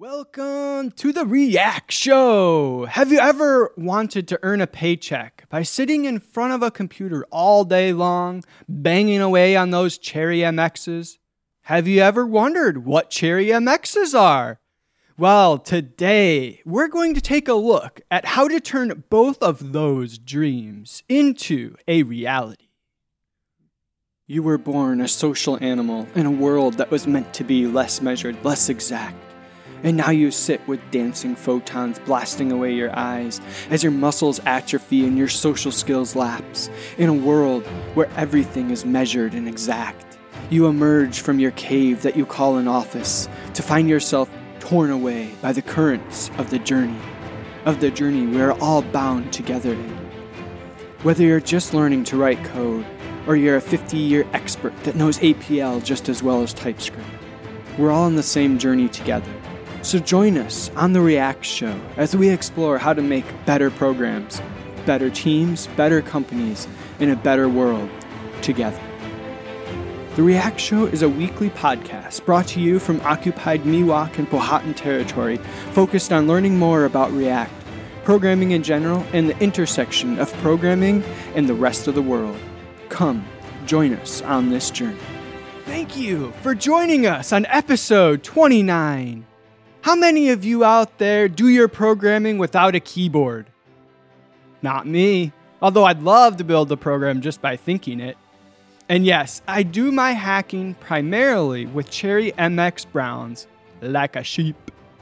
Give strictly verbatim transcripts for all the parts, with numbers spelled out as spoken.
Welcome to the React Show. Have you ever wanted to earn a paycheck by sitting in front of a computer all day long, banging away on those Cherry M Xs? Have you ever wondered what Cherry M Xs are? Well, today we're going to take a look at how to turn both of those dreams into a reality. You were born a social animal in a world that was meant to be less measured, less exact. And now you sit with dancing photons blasting away your eyes as your muscles atrophy and your social skills lapse. In a world where everything is measured and exact, you emerge from your cave that you call an office to find yourself torn away by the currents of the journey, of the journey we are all bound together in. Whether you're just learning to write code or you're a fifty-year expert that knows A P L just as well as TypeScript, we're all on the same journey together. So join us on the React Show as we explore how to make better programs, better teams, better companies, in a better world together. The React Show is a weekly podcast brought to you from occupied Miwok and Powhatan territory, focused on learning more about React, programming in general, and the intersection of programming and the rest of the world. Come, join us on this journey. Thank you for joining us on episode twenty-nine. How many of you out there do your programming without a keyboard? Not me, although I'd love to build a program just by thinking it. And yes, I do my hacking primarily with Cherry M X Browns, like a sheep.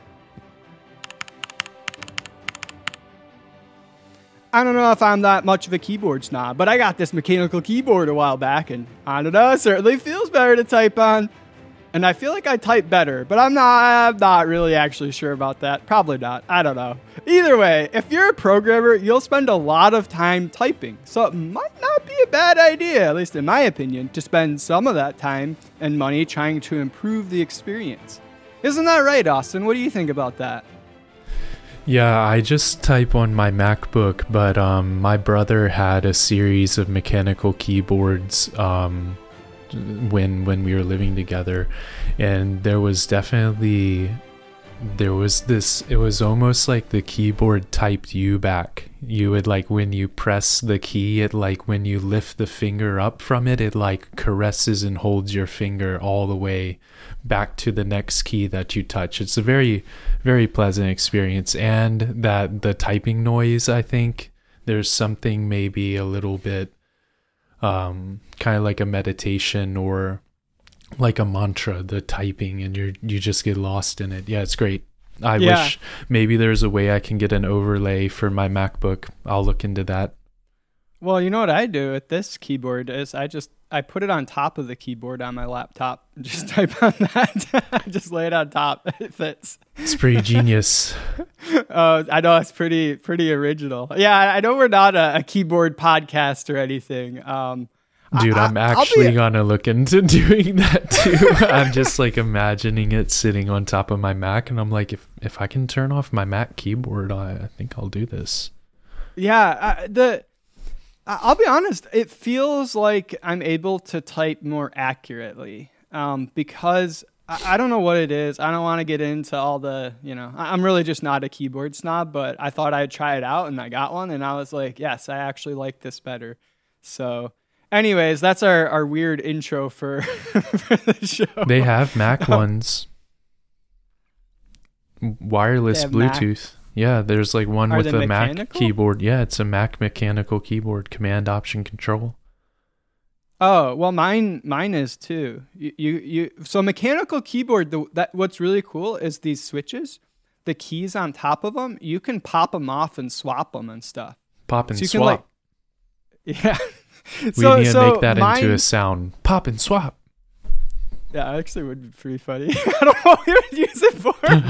I don't know if I'm that much of a keyboard snob, but I got this mechanical keyboard a while back, and I don't know, it certainly feels better to type on. And I feel like I type better, but I'm not I'm not really actually sure about that. Probably not. I don't know. Either way, if you're a programmer, you'll spend a lot of time typing. So it might not be a bad idea, at least in my opinion, to spend some of that time and money trying to improve the experience. Isn't that right, Austin? What do you think about that? Yeah, I just type on my MacBook, but um, my brother had a series of mechanical keyboards um when when we were living together, and there was definitely there was this it was almost like the keyboard typed you back. You would, like, when you press the key, it, like, when you lift the finger up from it, it like caresses and holds your finger all the way back to the next key that you touch. It's a very, very pleasant experience. And that the typing noise, I think there's something maybe a little bit um kind of like a meditation or like a mantra, the typing, and you you just get lost in it. Yeah, it's great. I yeah. wish maybe there's a way I can get an overlay for my MacBook. I'll look into that. Well, you know what I do with this keyboard is I just I put it on top of the keyboard on my laptop and just type on that. I just lay it on top. It fits. It's pretty genius. uh, I know it's pretty pretty original. Yeah, I know we're not a, a keyboard podcast or anything. Um, Dude, I, I'm actually going to look into doing that too. I'm just like imagining it sitting on top of my Mac, and I'm like, if if I can turn off my Mac keyboard, I, I think I'll do this. Yeah, uh, the I'll be honest, it feels like I'm able to type more accurately um, because I, I don't know what it is. I don't want to get into all the, you know, I, I'm really just not a keyboard snob, but I thought I'd try it out, and I got one, and I was like, yes, I actually like this better. So anyways, that's our, our weird intro for, for the show. They have Mac ones. Wireless Bluetooth. Mac? Yeah, there's like one Are with a mechanical? Mac keyboard. Yeah, it's a Mac mechanical keyboard, Command Option Control. Oh, well, mine mine is too. You you, you so mechanical keyboard, the, that what's really cool is these switches, the keys on top of them, you can pop them off and swap them and stuff. Pop and so you swap. Can, like, yeah. We so, need to so make that mine, into a sound. Pop and swap. Yeah, actually would be pretty funny. I don't know what we would use it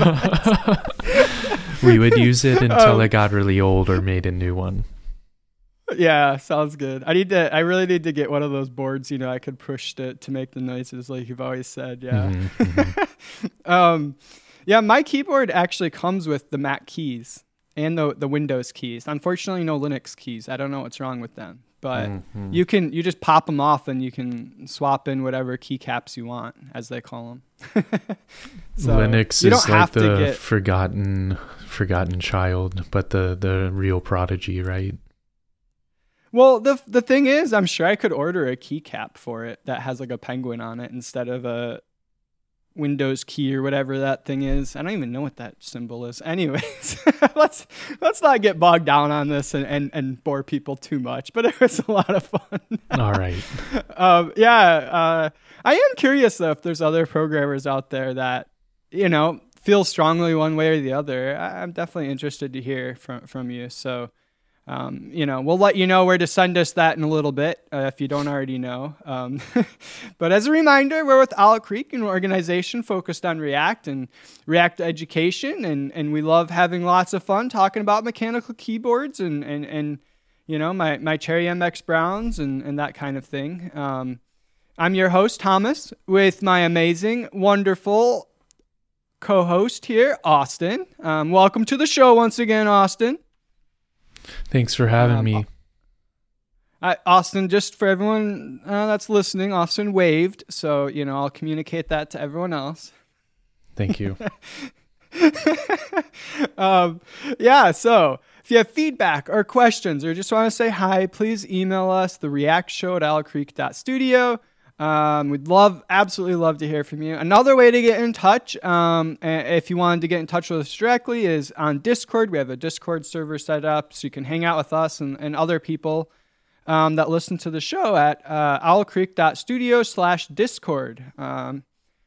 for. We would use it until um, it got really old or made a new one. Yeah, sounds good. I need to. I really need to get one of those boards. You know, I could push to to make the noises like you've always said. Yeah. Mm-hmm, mm-hmm. um, yeah. My keyboard actually comes with the Mac keys and the the Windows keys. Unfortunately, no Linux keys. I don't know what's wrong with them. but mm-hmm. you can you just pop them off and you can swap in whatever keycaps you want, as they call them. So Linux you don't is have like the to get, forgotten forgotten child, but the the real prodigy, right? well, the the thing is, I'm sure I could order a keycap for it that has like a penguin on it instead of a Windows key or whatever that thing is. I don't even know what that symbol is. Anyways, let's let's not get bogged down on this and, and, and bore people too much, but it was a lot of fun. All right. um, yeah, uh, I am curious though if there's other programmers out there that, you know, feel strongly one way or the other. I, I'm definitely interested to hear from, from you. So Um, you know, we'll let you know where to send us that in a little bit uh, if you don't already know. Um, but as a reminder, we're with Owl Creek, an organization focused on React and React education, and, and we love having lots of fun talking about mechanical keyboards and and, and you know my, my Cherry M X Browns and, and that kind of thing. Um, I'm your host, Thomas, with my amazing, wonderful co-host here, Austin. Um, welcome to the show once again, Austin. Thanks for having um, me. I, Austin, just for everyone uh, that's listening, Austin waved, so, you know, I'll communicate that to everyone else. Thank you. um, yeah, so if you have feedback or questions or just want to say hi, please email us, the react show at owl creek dot studio. Um, we'd love, absolutely love to hear from you. Another way to get in touch, um, if you wanted to get in touch with us directly, is on Discord. We have a Discord server set up so you can hang out with us and, and other people um, that listen to the show at uh, owl creek dot studio slash discord. Um,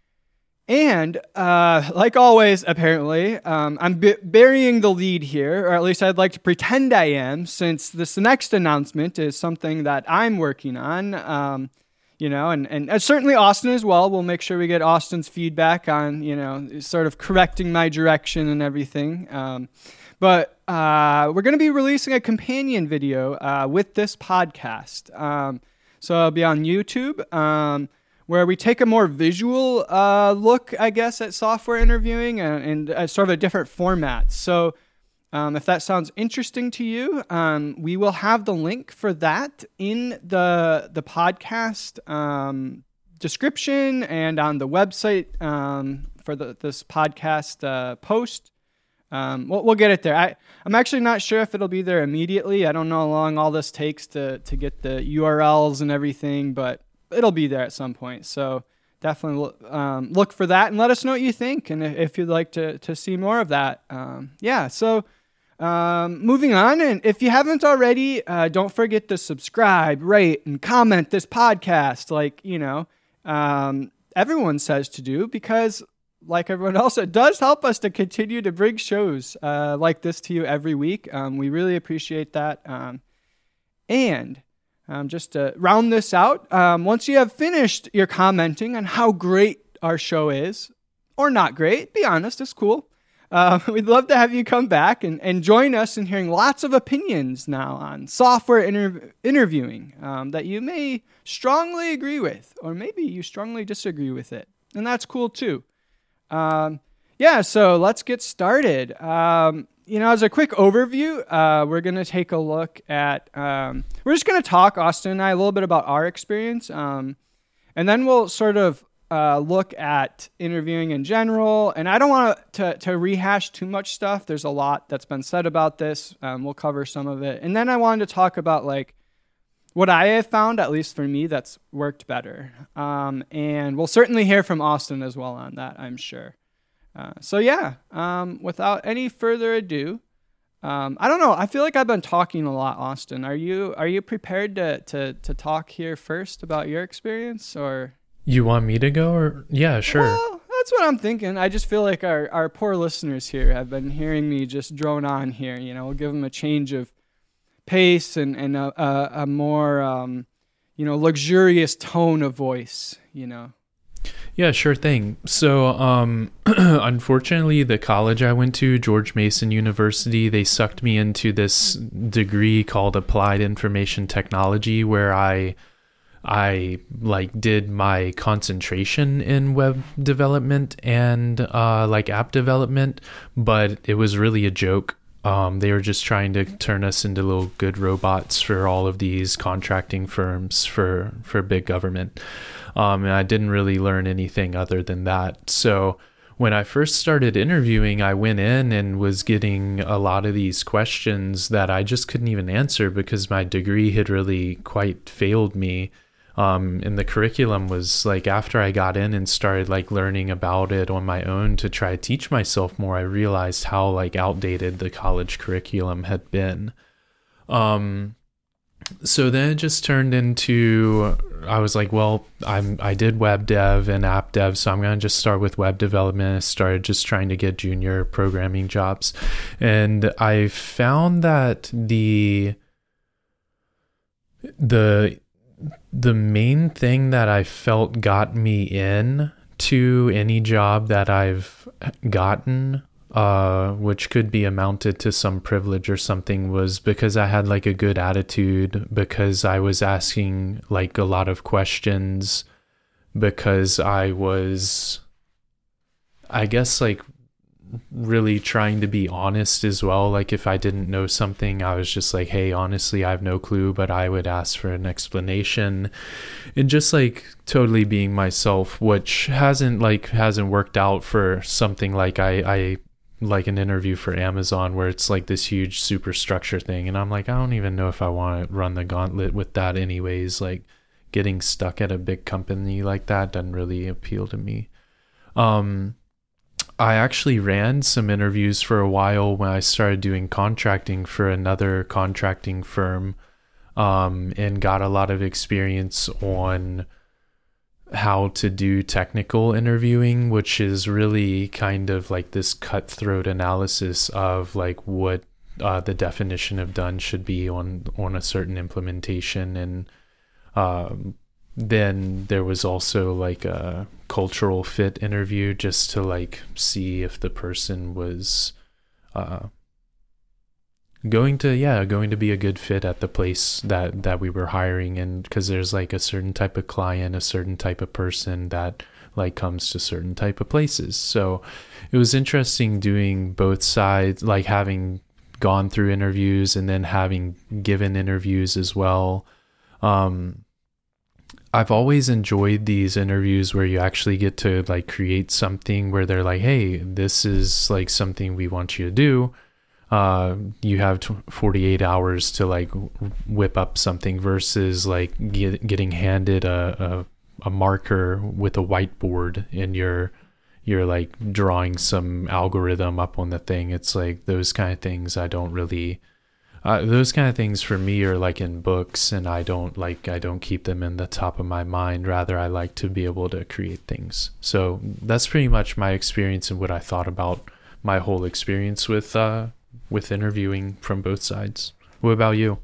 and uh, like always, apparently, um, I'm b- burying the lead here, or at least I'd like to pretend I am, since this next announcement is something that I'm working on. Um, You know, and, and uh, certainly Austin as well. We'll make sure we get Austin's feedback on, you know, sort of correcting my direction and everything. Um, but uh, we're going to be releasing a companion video uh, with this podcast. Um, so it'll be on YouTube, um, where we take a more visual uh, look, I guess, at software interviewing and, and uh, sort of a different format. So Um, if that sounds interesting to you, um, we will have the link for that in the the podcast um, description and on the website um, for the, this podcast uh, post. Um, we'll, we'll get it there. I, I'm actually not sure if it'll be there immediately. I don't know how long all this takes to, to get the U R Ls and everything, but it'll be there at some point. So definitely um, look for that and let us know what you think. And if you'd like to, to see more of that. Um, yeah, so... Um, moving on, and if you haven't already, uh, don't forget to subscribe, rate, and comment this podcast like, you know, um, everyone says to do, because like everyone else, it does help us to continue to bring shows uh, like this to you every week. Um, we really appreciate that. Um, and um, just to round this out, um, once you have finished your commenting on how great our show is, or not great, be honest, it's cool. Uh, we'd love to have you come back and, and join us in hearing lots of opinions now on software inter- interviewing um, that you may strongly agree with, or maybe you strongly disagree with it. And that's cool too. Um, yeah, so let's get started. Um, you know, as a quick overview, uh, we're going to take a look at, um, we're just going to talk, Austin and I, a little bit about our experience. Um, and then we'll sort of Uh, look at interviewing in general, and I don't want to to rehash too much stuff. There's a lot that's been said about this. Um, we'll cover some of it, and then I wanted to talk about like what I have found, at least for me, that's worked better. Um, and we'll certainly hear from Austin as well on that, I'm sure. Uh, so yeah, um, without any further ado, um, I don't know. I feel like I've been talking a lot, Austin. Are you are you prepared to to to talk here first about your experience, or? You want me to go, or yeah, sure. Well, that's what I'm thinking. I just feel like our, our poor listeners here have been hearing me just drone on here. You know, we'll give them a change of pace and, and a, a, a more, um, you know, luxurious tone of voice, you know. Yeah, sure thing. So, um, unfortunately, the college I went to, George Mason University, they sucked me into this degree called Applied Information Technology, where I... I like did my concentration in web development and uh, like app development, but it was really a joke. Um, they were just trying to turn us into little good robots for all of these contracting firms for, for big government. Um, and I didn't really learn anything other than that. So when I first started interviewing, I went in and was getting a lot of these questions that I just couldn't even answer because my degree had really quite failed me. Um, and the curriculum was like, after I got in and started like learning about it on my own to try to teach myself more, I realized how like outdated the college curriculum had been. Um, so then it just turned into, I was like, well, I'm, I did web dev and app dev, so I'm going to just start with web development. I started just trying to get junior programming jobs. And I found that the, the, the main thing that I felt got me in to any job that I've gotten, uh, which could be amounted to some privilege or something, was because I had like a good attitude, because I was asking like a lot of questions, because I was, I guess, like really trying to be honest as well. Like if I didn't know something, I was just like, hey, honestly, I have no clue, but I would ask for an explanation, and just like totally being myself, which hasn't like hasn't worked out for something like I, I like an interview for Amazon where it's like this huge superstructure thing. And I'm like, I don't even know if I want to run the gauntlet with that anyways. Like getting stuck at a big company like that doesn't really appeal to me. Um, I actually ran some interviews for a while when I started doing contracting for another contracting firm, um, and got a lot of experience on how to do technical interviewing, which is really kind of like this cutthroat analysis of like what uh, the definition of done should be on, on a certain implementation. And um, then there was also like a cultural fit interview just to like see if the person was uh, going to, yeah, going to be a good fit at the place that, that we were hiring. And because there's like a certain type of client, a certain type of person that like comes to certain type of places. So it was interesting doing both sides, like having gone through interviews and then having given interviews as well. Um, I've always enjoyed these interviews where you actually get to like create something where they're like, hey, this is like something we want you to do. Uh, you have forty-eight hours to like whip up something versus like get, getting handed a, a, a marker with a whiteboard and you're, you're like drawing some algorithm up on the thing. It's like those kind of things I don't really, Uh, those kind of things for me are like in books, and I don't like, I don't keep them in the top of my mind. Rather, I like to be able to create things. So that's pretty much my experience and what I thought about my whole experience with, uh, with interviewing from both sides. What about you?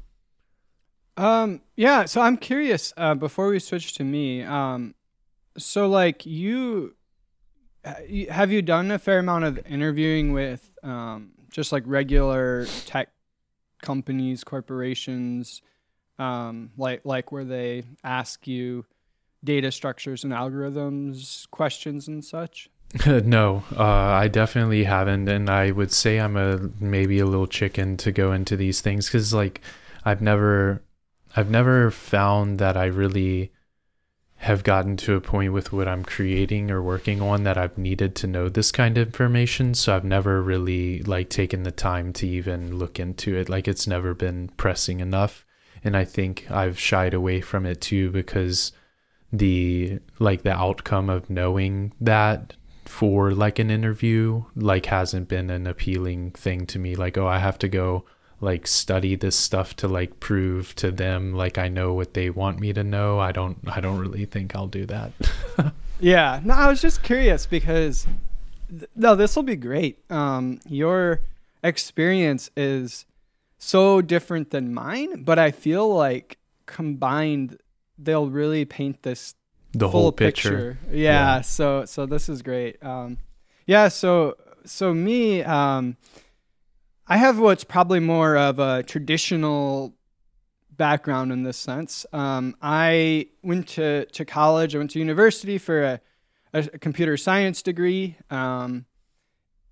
Um, yeah, so I'm curious, uh, before we switch to me, um, so like you, have you done a fair amount of interviewing with, um, just like regular tech companies, corporations, um, like like where they ask you data structures and algorithms questions and such? No, uh, I definitely haven't, and I would say I'm a maybe a little chicken to go into these things because like I've never I've never found that I really have gotten to a point with what I'm creating or working on that I've needed to know this kind of information. So I've never really like taken the time to even look into it. Like it's never been pressing enough. And I think I've shied away from it too, because the, like the outcome of knowing that for like an interview, like hasn't been an appealing thing to me. Like, oh, I have to go like study this stuff to like prove to them like I know what they want me to know. I don't I don't really think I'll do that. Yeah, no, I was just curious because th- no, this will be great. Um your experience is so different than mine, but I feel like combined they'll really paint this the full whole picture. picture. Yeah, yeah, so so this is great. Um yeah, so so me um I have what's probably more of a traditional background in this sense. Um, I went to, to college. I went to university for a, a computer science degree. Um,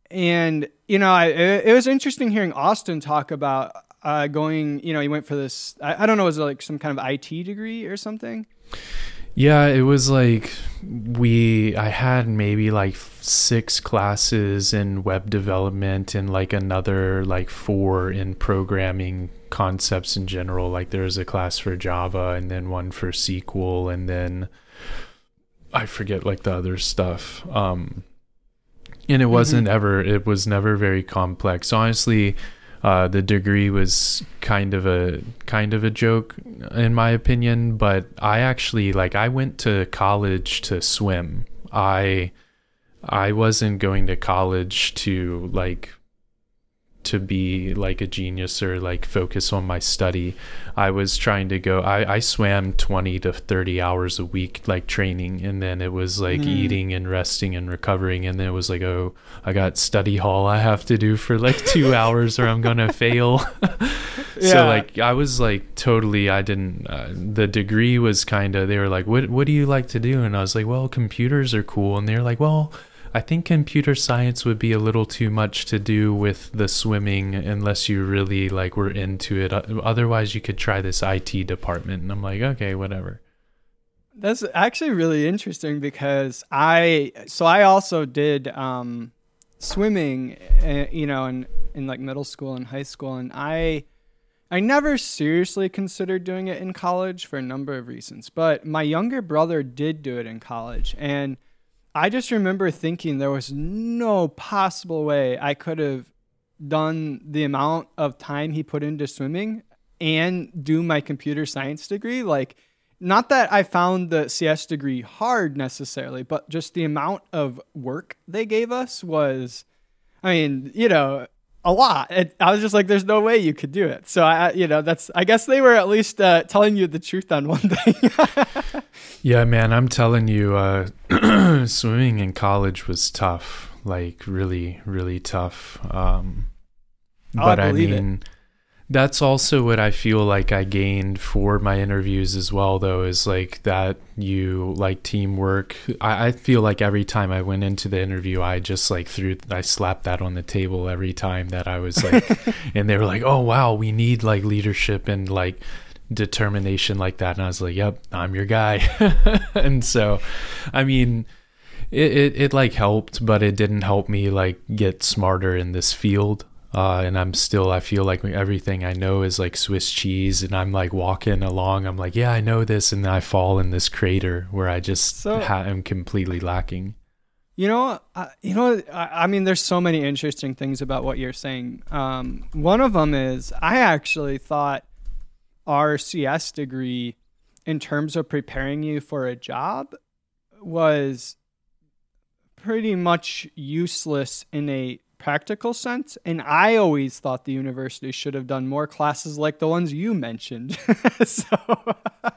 and, you know, I, it, it was interesting hearing Austin talk about uh, going, you know, he went for this, I, I don't know, was it like some kind of I T degree or something? Yeah, it was like we, I had maybe like six classes in web development and like another like four in programming concepts in general. Like there was a class for Java and then one for S Q L and then I forget like the other stuff. Um, and it wasn't mm-hmm. ever, it was never very complex. Honestly, uh, the degree was kind of a, kind of a joke in my opinion, but I actually, like, I went to college to swim. I, I wasn't going to college to like, to be like a genius or like focus on my study. I was trying to go, I, I swam twenty to thirty hours a week, like training. And then it was like mm. eating and resting and recovering. And then it was like, oh, I got study hall I have to do for like two hours or I'm going to fail. Yeah. So like, I was like, totally, I didn't, uh, the degree was kind of, they were like, what, what do you like to do? And I was like, well, computers are cool. And they're like, well, I think computer science would be a little too much to do with the swimming unless you really like were into it. Otherwise, you could try this I T department. And I'm like, okay, whatever. That's actually really interesting because I, so I also did um, swimming, uh, you know, in, in like middle school and high school. And I, I never seriously considered doing it in college for a number of reasons. But my younger brother did do it in college. And I just remember thinking there was no possible way I could have done the amount of time he put into swimming and do my computer science degree. Like, not that I found the C S degree hard necessarily, but just the amount of work they gave us was, I mean, you know, a lot. It, I was just like, there's no way you could do it. So I, you know, that's, I guess they were at least uh, telling you the truth on one thing. Yeah, man, I'm telling you, uh, swimming in college was tough, like really, really tough. Um, oh, but I, I mean, it. That's also what I feel like I gained for my interviews as well, though, is like that you like teamwork. I, I feel like every time I went into the interview, I just like threw, I slapped that on the table every time that I was like, and they were like, oh, wow, we need like leadership and like determination like that. And I was like, yep, I'm your guy. And so, I mean, it, it, it like helped, but it didn't help me like get smarter in this field. Uh, and I'm still, I feel like everything I know is like Swiss cheese, and I'm like walking along, I'm like, yeah, I know this. And then I fall in this crater where I just so, ha- am completely lacking. You know, I, you know, I, I mean, there's so many interesting things about what you're saying. Um, one of them is I actually thought our C S degree in terms of preparing you for a job was pretty much useless in a practical sense, and I always thought the university should have done more classes like the ones you mentioned. so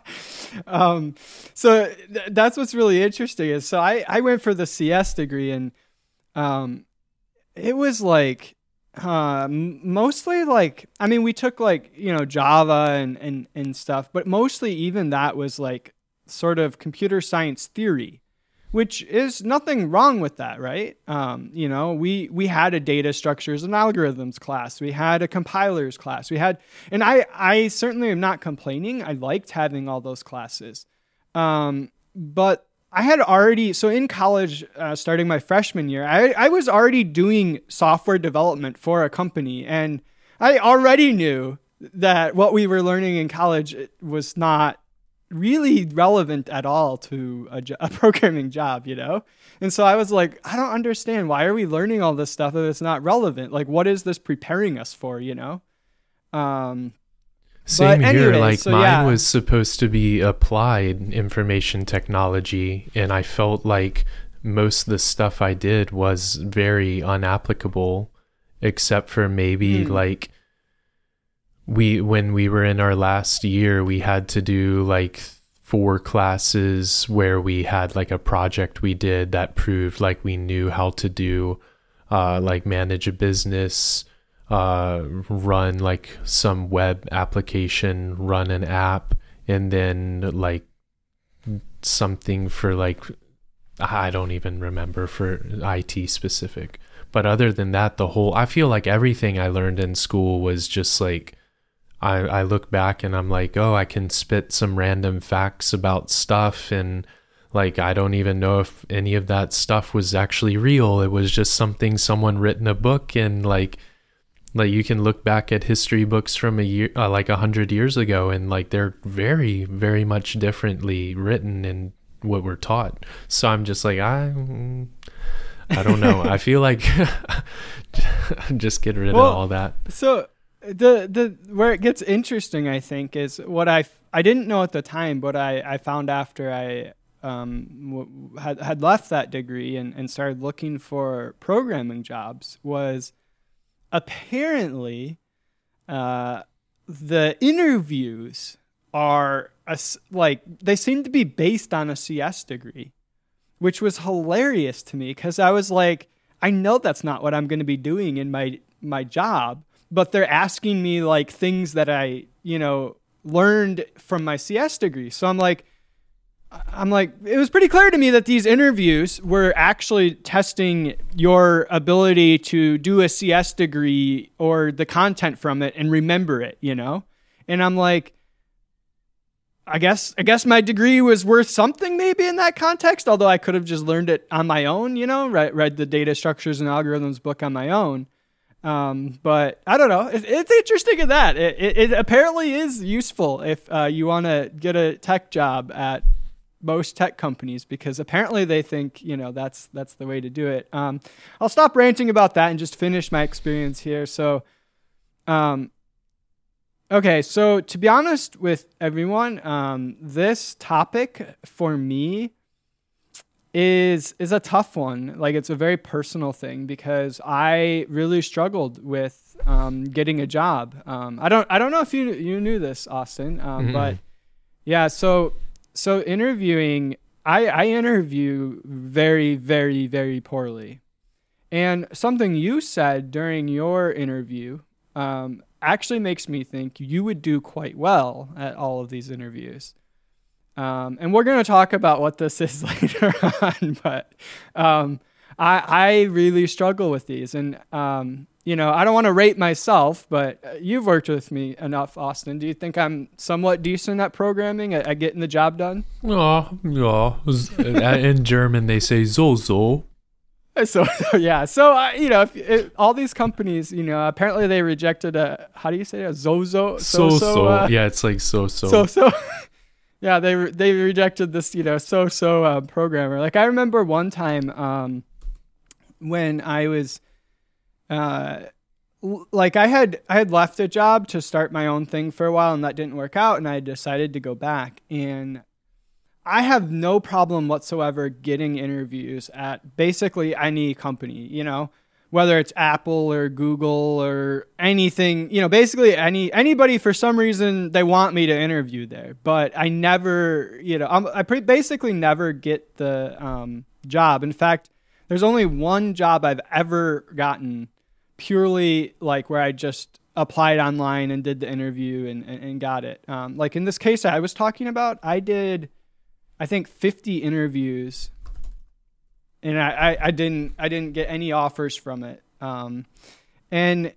um so th- that's what's really interesting is so I I went for the C S degree, and um it was like uh mostly like, I mean, we took like, you know, Java and and and stuff, but mostly even that was like sort of computer science theory, which is nothing wrong with that, right? Um, you know, we we had a data structures and algorithms class. We had a compilers class. We had, and I, I certainly am not complaining. I liked having all those classes. Um, but I had already, so in college, uh, starting my freshman year, I, I was already doing software development for a company. And I already knew that what we were learning in college was not really relevant at all to a, jo- a programming job, you know? And so I was like, I don't understand. Why are we learning all this stuff if it's not relevant? Like, what is this preparing us for, you know? Um, Same but here. anyways, like so mine yeah. was supposed to be applied information technology, and I felt like most of the stuff I did was very unapplicable, except for maybe hmm. like we when we were in our last year, we had to do like four classes where we had like a project we did that proved like we knew how to do uh, like manage a business, uh, run like some web application, run an app, and then like something for like, I don't even remember, for I T specific. But other than that, the whole, I feel like everything I learned in school was just like, I, I look back and I'm like, oh, I can spit some random facts about stuff. And like, I don't even know if any of that stuff was actually real. It was just something someone writ in a book. And like, like you can look back at history books from a year, uh, like a hundred years ago, and like they're very, very much differently written in what we're taught. So I'm just like, I, I don't know. I feel like just get rid well, of all that. So the the where it gets interesting, I think, is what I I didn't know at the time, but I, I found after I um w- had had left that degree and, and started looking for programming jobs was apparently uh, the interviews are a, like they seem to be based on a C S degree, which was hilarious to me because I was like, I know that's not what I'm going to be doing in my my job, but they're asking me like things that I, you know, learned from my C S degree. So I'm like, I'm like, it was pretty clear to me that these interviews were actually testing your ability to do a C S degree or the content from it and remember it, you know? And I'm like, I guess, I guess my degree was worth something maybe in that context, although I could have just learned it on my own, you know, read, read the Data Structures and Algorithms book on my own. Um, but I don't know. It, it's interesting in that. It, it, it apparently is useful if uh, you want to get a tech job at most tech companies, because apparently they think, you know, that's that's the way to do it. Um, I'll stop ranting about that and just finish my experience here. So, um, okay, so to be honest with everyone, um, this topic for me is is a tough one. Like, it's a very personal thing because I really struggled with um, getting a job. Um, I don't I don't know if you you knew this, Austin, um, mm-hmm. but yeah, so. So interviewing, I, I interview very, very, very poorly. And something you said during your interview um, actually makes me think you would do quite well at all of these interviews. Um, and we're going to talk about what this is later on, but um, I, I really struggle with these. And, um, you know, I don't want to rate myself, but you've worked with me enough, Austin. Do you think I'm somewhat decent at programming, at, at getting the job done? Yeah, yeah. In German, they say so, so. So, so yeah. So, uh, you know, if, if, all these companies, you know, apparently they rejected a, how do you say it? A Zozo? So, so. Uh, yeah, it's like so, so. So, so. Yeah, they they rejected this, you know, so, so uh, programmer. Like, I remember one time um, when I was... Uh, like I had, I had left a job to start my own thing for a while and that didn't work out. And I decided to go back, and I have no problem whatsoever getting interviews at basically any company, you know, whether it's Apple or Google or anything, you know, basically any, anybody, for some reason they want me to interview there, but I never, you know, I'm, I pre- basically never get the um, job. In fact, there's only one job I've ever gotten purely like where I just applied online and did the interview and, and, and got it. Um, like in this case I was talking about, I did, I think fifty interviews and I, I, I didn't, I didn't get any offers from it. Um, and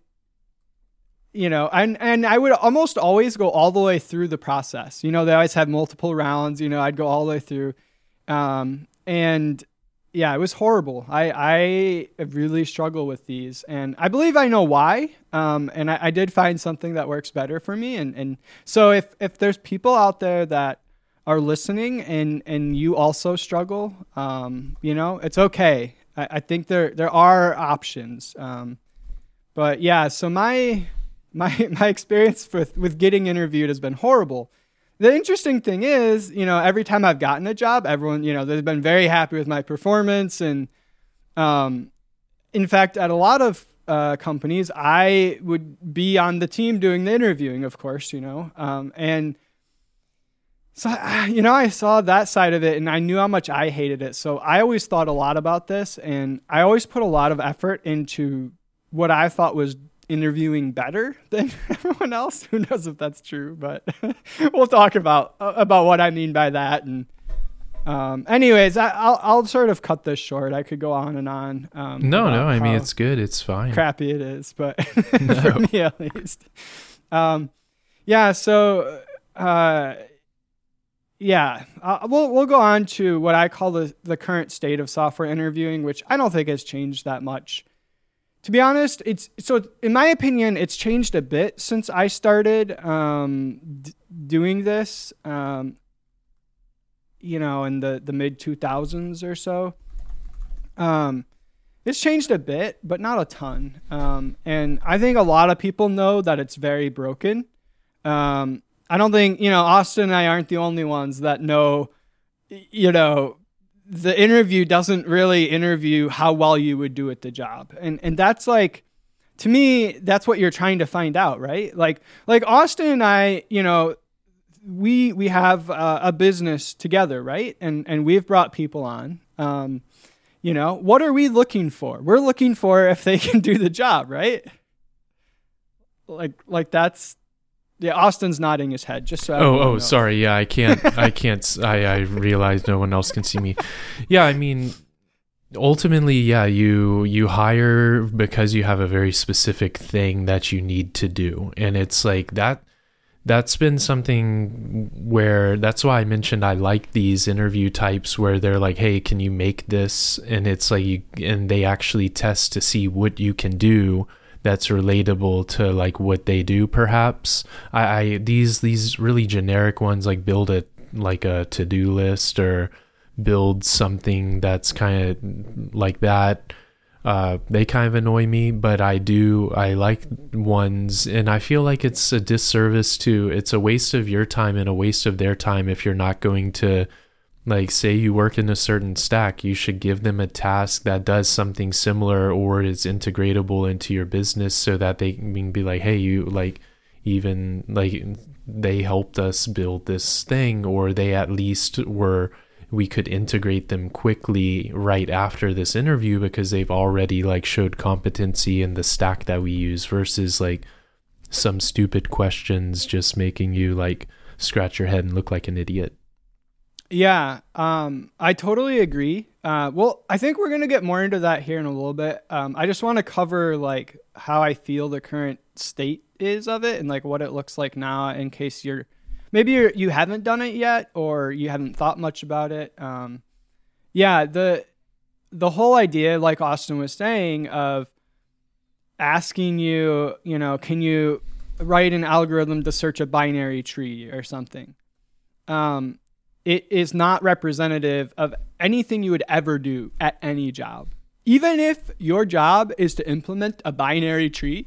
you know, and, and I would almost always go all the way through the process. You know, they always have multiple rounds, you know, I'd go all the way through. Um, and Yeah, it was horrible. I, I really struggle with these, and I believe I know why. Um, and I, I did find something that works better for me. And, and so if, if there's people out there that are listening and, and you also struggle, um, you know, it's okay. I, I think there there are options. Um, but yeah, so my my my experience with, with getting interviewed has been horrible. The interesting thing is, you know, every time I've gotten a job, everyone, you know, they've been very happy with my performance. And um, in fact, at a lot of uh, companies, I would be on the team doing the interviewing, of course, you know. Um, and so, you know, I saw that side of it and I knew how much I hated it. So I always thought a lot about this, and I always put a lot of effort into what I thought was interviewing better than everyone else. Who knows if that's true, but we'll talk about about what I mean by that. And Um, anyways, I, I'll I'll sort of cut this short. I could go on and on. Um, no, no, I mean it's good. It's fine. Crappy it is, but no. for me at least. Um, yeah. So, uh, yeah, uh, we'll we'll go on to what I call the the current state of software interviewing, which I don't think has changed that much. To be honest, it's so in my opinion, it's changed a bit since I started um, d- doing this. Um, you know, in the, the mid two thousands or so. Um, it's changed a bit, but not a ton. Um, and I think a lot of people know that it's very broken. Um, I don't think, you know, Austin and I aren't the only ones that know, you know, the interview doesn't really interview how well you would do at the job. And and that's like, to me, that's what you're trying to find out, right? Like, like Austin and I, you know, we we have uh, a business together, right? And and we've brought people on. Um, you know, what are we looking for? We're looking for if they can do the job, right? Like like that's yeah. Austin's nodding his head just so. Oh oh knows. sorry. Yeah, I can't. I can't. I I realize no one else can see me. Yeah, I mean, ultimately, yeah. You you hire because you have a very specific thing that you need to do, and it's like that. That's been something where that's why I mentioned I like these interview types where they're like, hey, can you make this? And it's like, you, and they actually test to see what you can do that's relatable to like what they do. Perhaps I, I these, these really generic ones, like build a, like a to-do list or build something that's kind of like that. Uh, they kind of annoy me, but I do, I like ones, and I feel like it's a disservice to, it's a waste of your time and a waste of their time if you're not going to, like, say you work in a certain stack, you should give them a task that does something similar or is integratable into your business so that they can be like, hey, you, like, even, like, they helped us build this thing, or they at least were, we could integrate them quickly right after this interview because they've already like showed competency in the stack that we use versus like some stupid questions just making you like scratch your head and look like an idiot. Yeah, um, I totally agree. Uh, well, I think we're going to get more into that here in a little bit. Um, I just want to cover like how I feel the current state is of it and like what it looks like now in case you're Maybe you're, you haven't done it yet, or you haven't thought much about it. Um, yeah, the the whole idea, like Austin was saying, of asking you, you know, can you write an algorithm to search a binary tree or something? Um, it is not representative of anything you would ever do at any job. Even if your job is to implement a binary tree.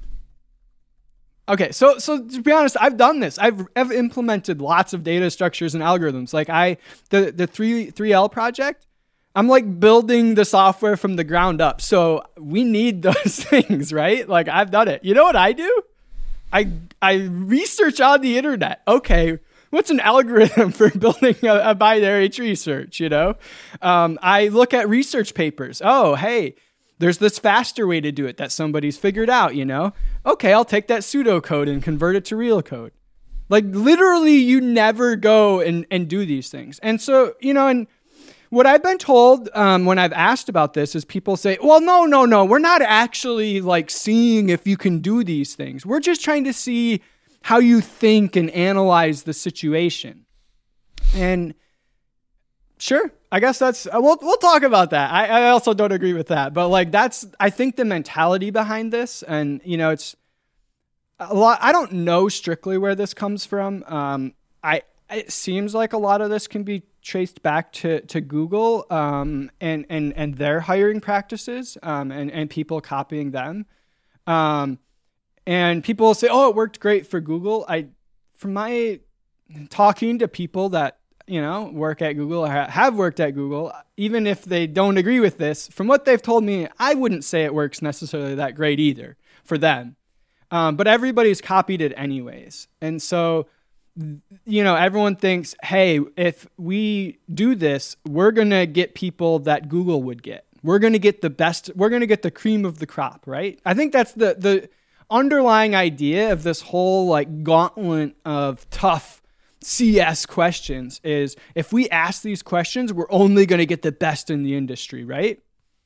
Okay, so so to be honest, I've done this. I've, I've implemented lots of data structures and algorithms. Like I, the the three three L project, I'm like building the software from the ground up. So we need those things, right? Like I've done it. You know what I do? I I research on the internet. Okay, what's an algorithm for building a, a binary tree search? You know, um, I look at research papers. Oh, hey. There's this faster way to do it that somebody's figured out, you know? Okay, I'll take that pseudocode and convert it to real code. Like literally you never go and, and do these things. And so, you know, and what I've been told um, when I've asked about this is people say, well, no, no, no, we're not actually like seeing if you can do these things. We're just trying to see how you think and analyze the situation. And sure, I guess that's, uh, we'll, we'll talk about that. I, I also don't agree with that, but like, that's, I think the mentality behind this, and you know, it's a lot, I don't know strictly where this comes from. Um, I, it seems like a lot of this can be traced back to, to Google, um, and, and, and their hiring practices, um, and, and people copying them. Um, and people will say, oh, it worked great for Google. I, from my talking to people that, you know, work at Google or have worked at Google, even if they don't agree with this, from what they've told me, I wouldn't say it works necessarily that great either for them. Um, but everybody's copied it anyways. And so, you know, everyone thinks, hey, if we do this, we're going to get people that Google would get. We're going to get the best, we're going to get the cream of the crop, right? I think that's the, the underlying idea of this whole like gauntlet of tough C S questions is if we ask these questions, we're only going to get the best in the industry, right?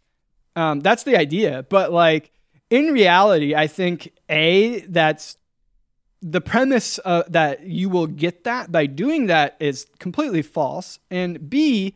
Um, that's the idea. But like in reality, I think A, that's the premise uh, that you will get that by doing that is completely false. And B,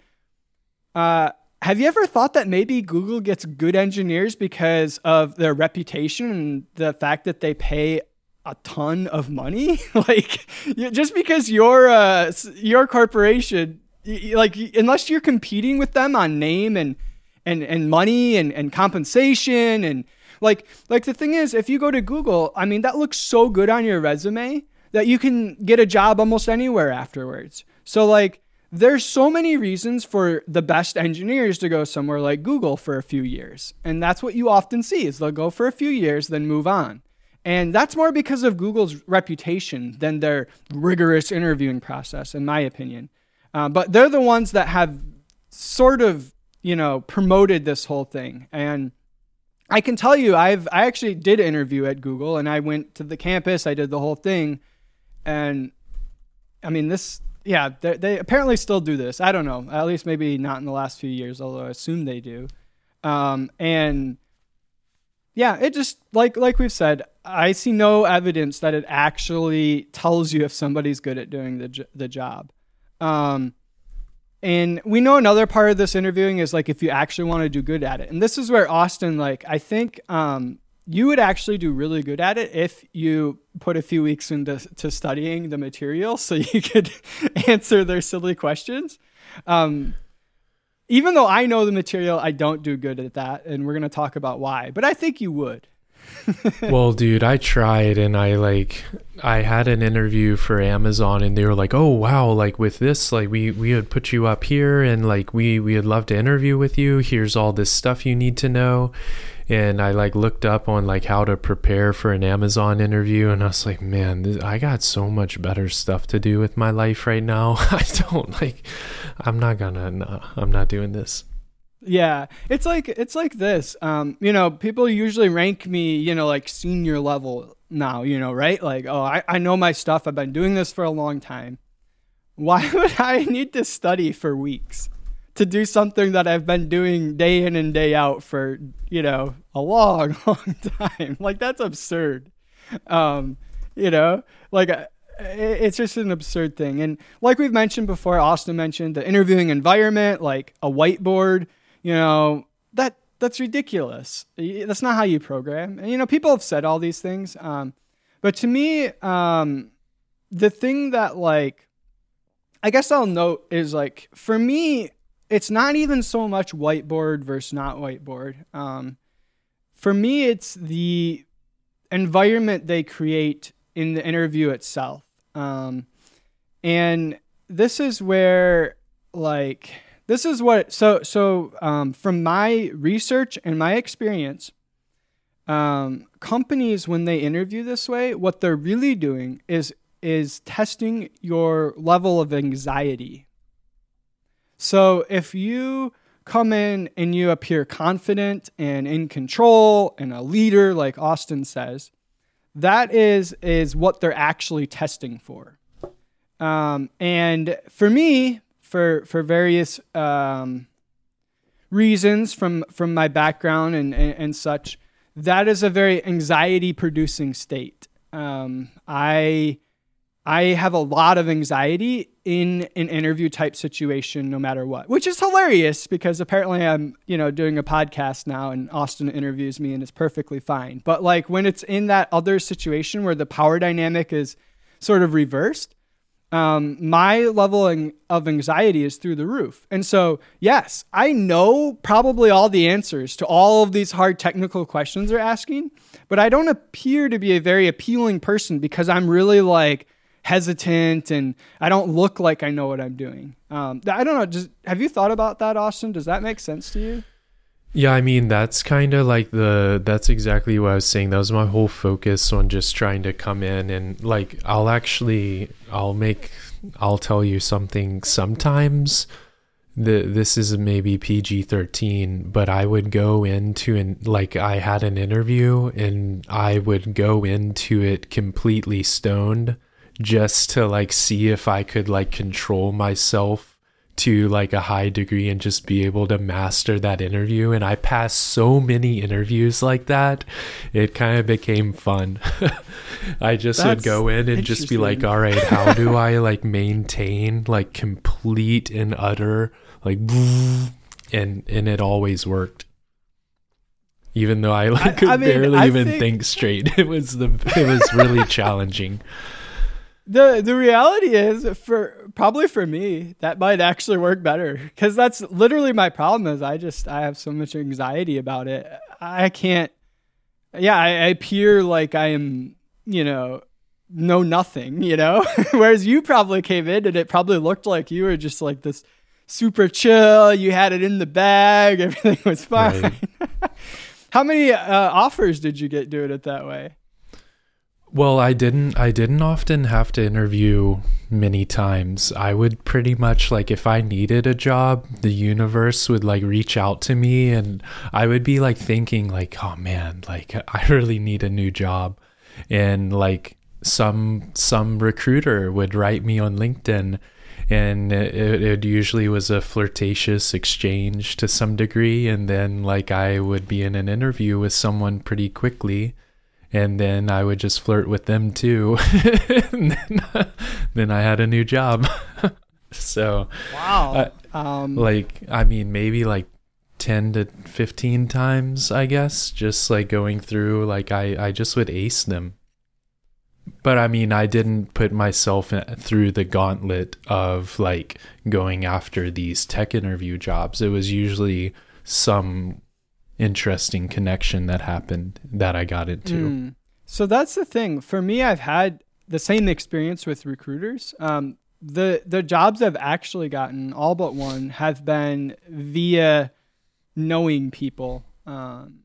uh, have you ever thought that maybe Google gets good engineers because of their reputation and the fact that they pay a ton of money? Like just because you're uh, your corporation, like unless you're competing with them on name and and and money and, and compensation and like like the thing is, if you go to Google, I mean that looks so good on your resume that you can get a job almost anywhere afterwards. So like there's so many reasons for the best engineers to go somewhere like Google for a few years. And that's what you often see is they'll go for a few years, then move on. And that's more because of Google's reputation than their rigorous interviewing process, in my opinion. Uh, but they're the ones that have sort of, you know, promoted this whole thing. And I can tell you, I've I actually did interview at Google, and I went to the campus. I did the whole thing, and I mean, this, yeah, they, they apparently still do this. I don't know, at least maybe not in the last few years, although I assume they do. Um, and yeah, it just like like we've said, I see no evidence that it actually tells you if somebody's good at doing the the job. Um, and we know another part of this interviewing is like if you actually want to do good at it. And this is where Austin, like I think um, you would actually do really good at it if you put a few weeks into to studying the material so you could answer their silly questions. Um, even though I know the material, I don't do good at that. And we're going to talk about why, but I think you would. Well, dude, I tried and I like I had an interview for Amazon and they were like, "Oh, wow, like with this, like we we would put you up here and like we we would love to interview with you. Here's all this stuff you need to know." And I like looked up on like how to prepare for an Amazon interview and I was like, "Man, this, I got so much better stuff to do with my life right now. I don't like I'm not gonna no, I'm not doing this." Yeah, it's like it's like this. Um, you know, people usually rank me, you know, like senior level now, you know, right? Like, oh, I, I know my stuff. I've been doing this for a long time. Why would I need to study for weeks to do something that I've been doing day in and day out for, you know, a long, long time? Like, that's absurd. Um, you know, like it's just an absurd thing. And like we've mentioned before, Austin mentioned the interviewing environment, like a whiteboard. You know, that that's ridiculous. That's not how you program. And, you know, people have said all these things. Um, but to me, um, the thing that, like, I guess I'll note is, like, for me, it's not even so much whiteboard versus not whiteboard. Um, for me, it's the environment they create in the interview itself. Um, and this is where, like... This is what, so, so, um, from my research and my experience, um, companies, when they interview this way, what they're really doing is, is testing your level of anxiety. So if you come in and you appear confident and in control and a leader, like Austin says, that is, is what they're actually testing for. Um, and for me, For for various um, reasons from, from my background and, and, and such, that is a very anxiety-producing state. Um, I I have a lot of anxiety in an interview-type situation, no matter what, which is hilarious because apparently I'm you know doing a podcast now and Austin interviews me and it's perfectly fine. But like when it's in that other situation where the power dynamic is sort of reversed, Um, my level of anxiety is through the roof. And so, yes, I know probably all the answers to all of these hard technical questions they're asking, but I don't appear to be a very appealing person because I'm really like hesitant and I don't look like I know what I'm doing. Um, I don't know. Just, have you thought about that, Austin? Does that make sense to you? Yeah, I mean, that's kind of like the, that's exactly what I was saying. That was my whole focus on just trying to come in and like, I'll actually, I'll make, I'll tell you something sometimes. The, this is maybe P G thirteen, but I would go into an, like I had an interview and I would go into it completely stoned just to like see if I could like control myself to like a high degree and just be able to master that interview. And I passed so many interviews like that, it kind of became fun. I just That's would go in and just be like, all right, how do I like maintain like complete and utter like and and it always worked. Even though I like could I, I mean, barely I even think... think straight. It was the it was really challenging. The the reality is, for probably for me, that might actually work better, because that's literally my problem. Is I just I have so much anxiety about it. I can't. Yeah, I, I appear like I am, you know, know nothing, you know. Whereas you probably came in and it probably looked like you were just like this super chill. You had it in the bag. Everything was fine. Right. How many uh, offers did you get doing it that way? Well, I didn't I didn't often have to interview many times. I would pretty much, like, if I needed a job, the universe would like reach out to me, and I would be like thinking like, oh man, like I really need a new job. And like some some recruiter would write me on LinkedIn, and it, it usually was a flirtatious exchange to some degree, and then like I would be in an interview with someone pretty quickly. And then I would just flirt with them too. And then, uh, then I had a new job. So, wow. Uh, um, like, I mean, maybe like ten to fifteen times, I guess, just like going through, like I, I just would ace them. But I mean, I didn't put myself in, through the gauntlet of like going after these tech interview jobs. It was usually some interesting connection that happened that I got into. Mm. So that's the thing. For me, I've had the same experience with recruiters. Um, the the jobs I've actually gotten, all but one, have been via knowing people. Um,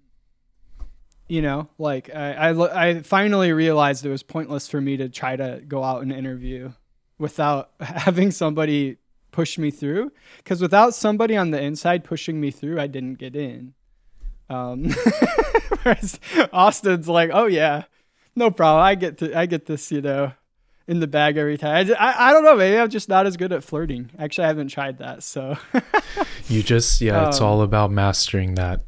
you know, like I, I, I finally realized it was pointless for me to try to go out and interview without having somebody push me through. Because without somebody on the inside pushing me through, I didn't get in. Um, whereas Austin's like, oh yeah, no problem. I get to, I get this, you know, in the bag every time. I, just, I, I don't know. Maybe I'm just not as good at flirting. Actually, I haven't tried that. So you just, yeah, um, it's all about mastering that.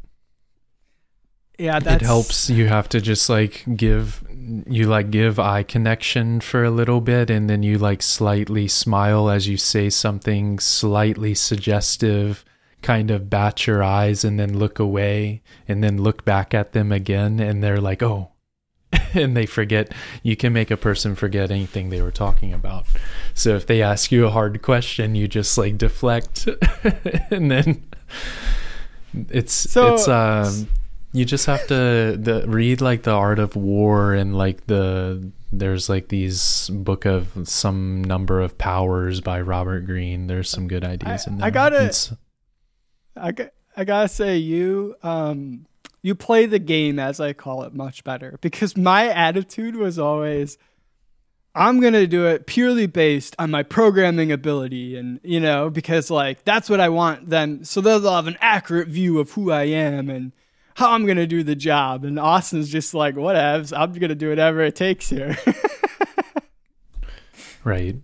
Yeah. That's... It helps. You have to just like give, you like give eye connection for a little bit, and then you like slightly smile as you say something slightly suggestive. Kind of bat your eyes and then look away and then look back at them again, and they're like, oh, and they forget. You can make a person forget anything they were talking about. So if they ask you a hard question, you just like deflect and then it's so, it's um you just have to the, read like The Art of War, and like the there's like these book of some number of powers by Robert Greene. There's some good ideas I, in there. I got it. It's, I, I gotta say, you um you play the game, as I call it, much better, because my attitude was always, I'm gonna do it purely based on my programming ability, and you know, because like that's what I want them, so they'll have an accurate view of who I am and how I'm gonna do the job. And Austin's just like, whatevs, I'm gonna do whatever it takes here. Right.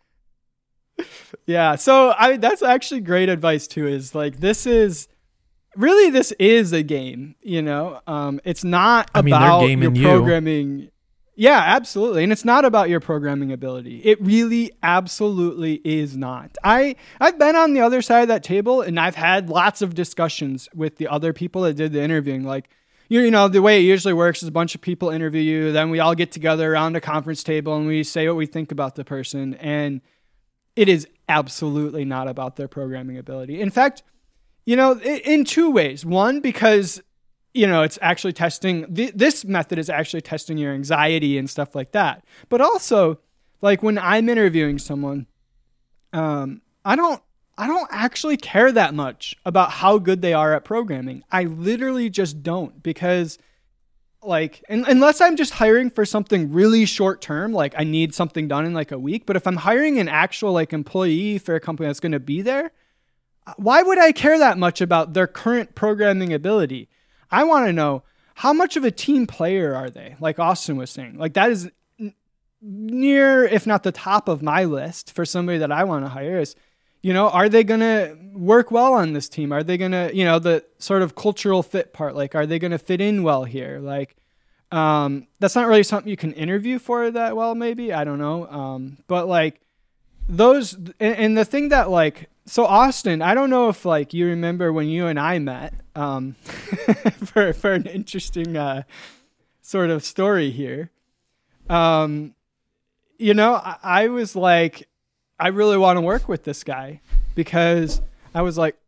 Yeah, so I that's actually great advice too, is like this is really this is a game, you know. Um it's not I mean, about they're your gaming programming. You. Yeah, absolutely. And it's not about your programming ability. It really absolutely is not. I I've been on the other side of that table, and I've had lots of discussions with the other people that did the interviewing. Like, you, you know, the way it usually works is a bunch of people interview you, then we all get together around a conference table and we say what we think about the person, and it is absolutely not about their programming ability. In fact, you know, in two ways. One, because, you know, it's actually testing, this method is actually testing your anxiety and stuff like that. But also, like when I'm interviewing someone, um, I don't, I don't actually care that much about how good they are at programming. I literally just don't, because like, and, unless I'm just hiring for something really short term, like I need something done in like a week. But if I'm hiring an actual like employee for a company that's going to be there, why would I care that much about their current programming ability? I want to know, how much of a team player are they? Like Austin was saying, like that is near, if not the top of my list for somebody that I want to hire is, you know, are they going to work well on this team? Are they going to, you know, the sort of cultural fit part, like, are they going to fit in well here? Like, um, that's not really something you can interview for that well, maybe, I don't know. Um, but like those, and, and the thing that like, so Austin, I don't know if like you remember when you and I met, um, for, for an interesting, uh, sort of story here. Um, you know, I, I was like, I really want to work with this guy because I was like,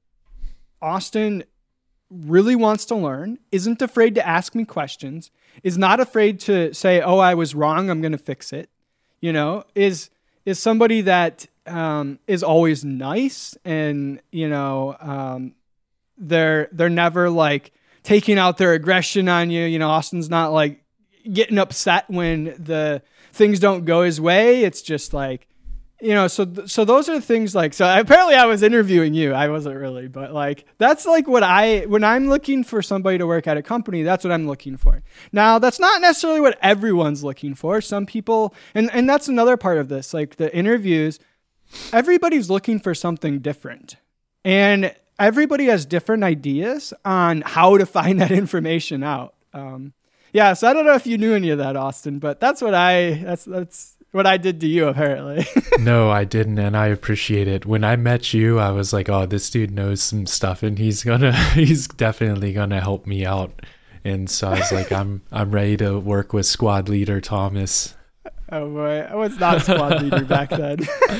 Austin really wants to learn, isn't afraid to ask me questions, is not afraid to say, oh, I was wrong, I'm going to fix it. You know, is, is somebody that, um, is always nice and, you know, um, they're, they're never like taking out their aggression on you. You know, Austin's not like getting upset when the things don't go his way. It's just like, you know, so, so those are things like, so apparently I was interviewing you. I wasn't really, but like, that's like what I, when I'm looking for somebody to work at a company, that's what I'm looking for. Now, that's not necessarily what everyone's looking for. Some people, and, and that's another part of this, like the interviews, everybody's looking for something different. And everybody has different ideas on how to find that information out. Um, yeah. So I don't know if you knew any of that, Austin, but that's what I, that's, that's, what I did to you, apparently. No, I didn't, and I appreciate it. When I met you, I was like, oh, this dude knows some stuff, and he's gonna, he's definitely gonna help me out. And so I was like, I'm, I'm ready to work with squad leader Thomas. Oh boy, I was not squad leader back then.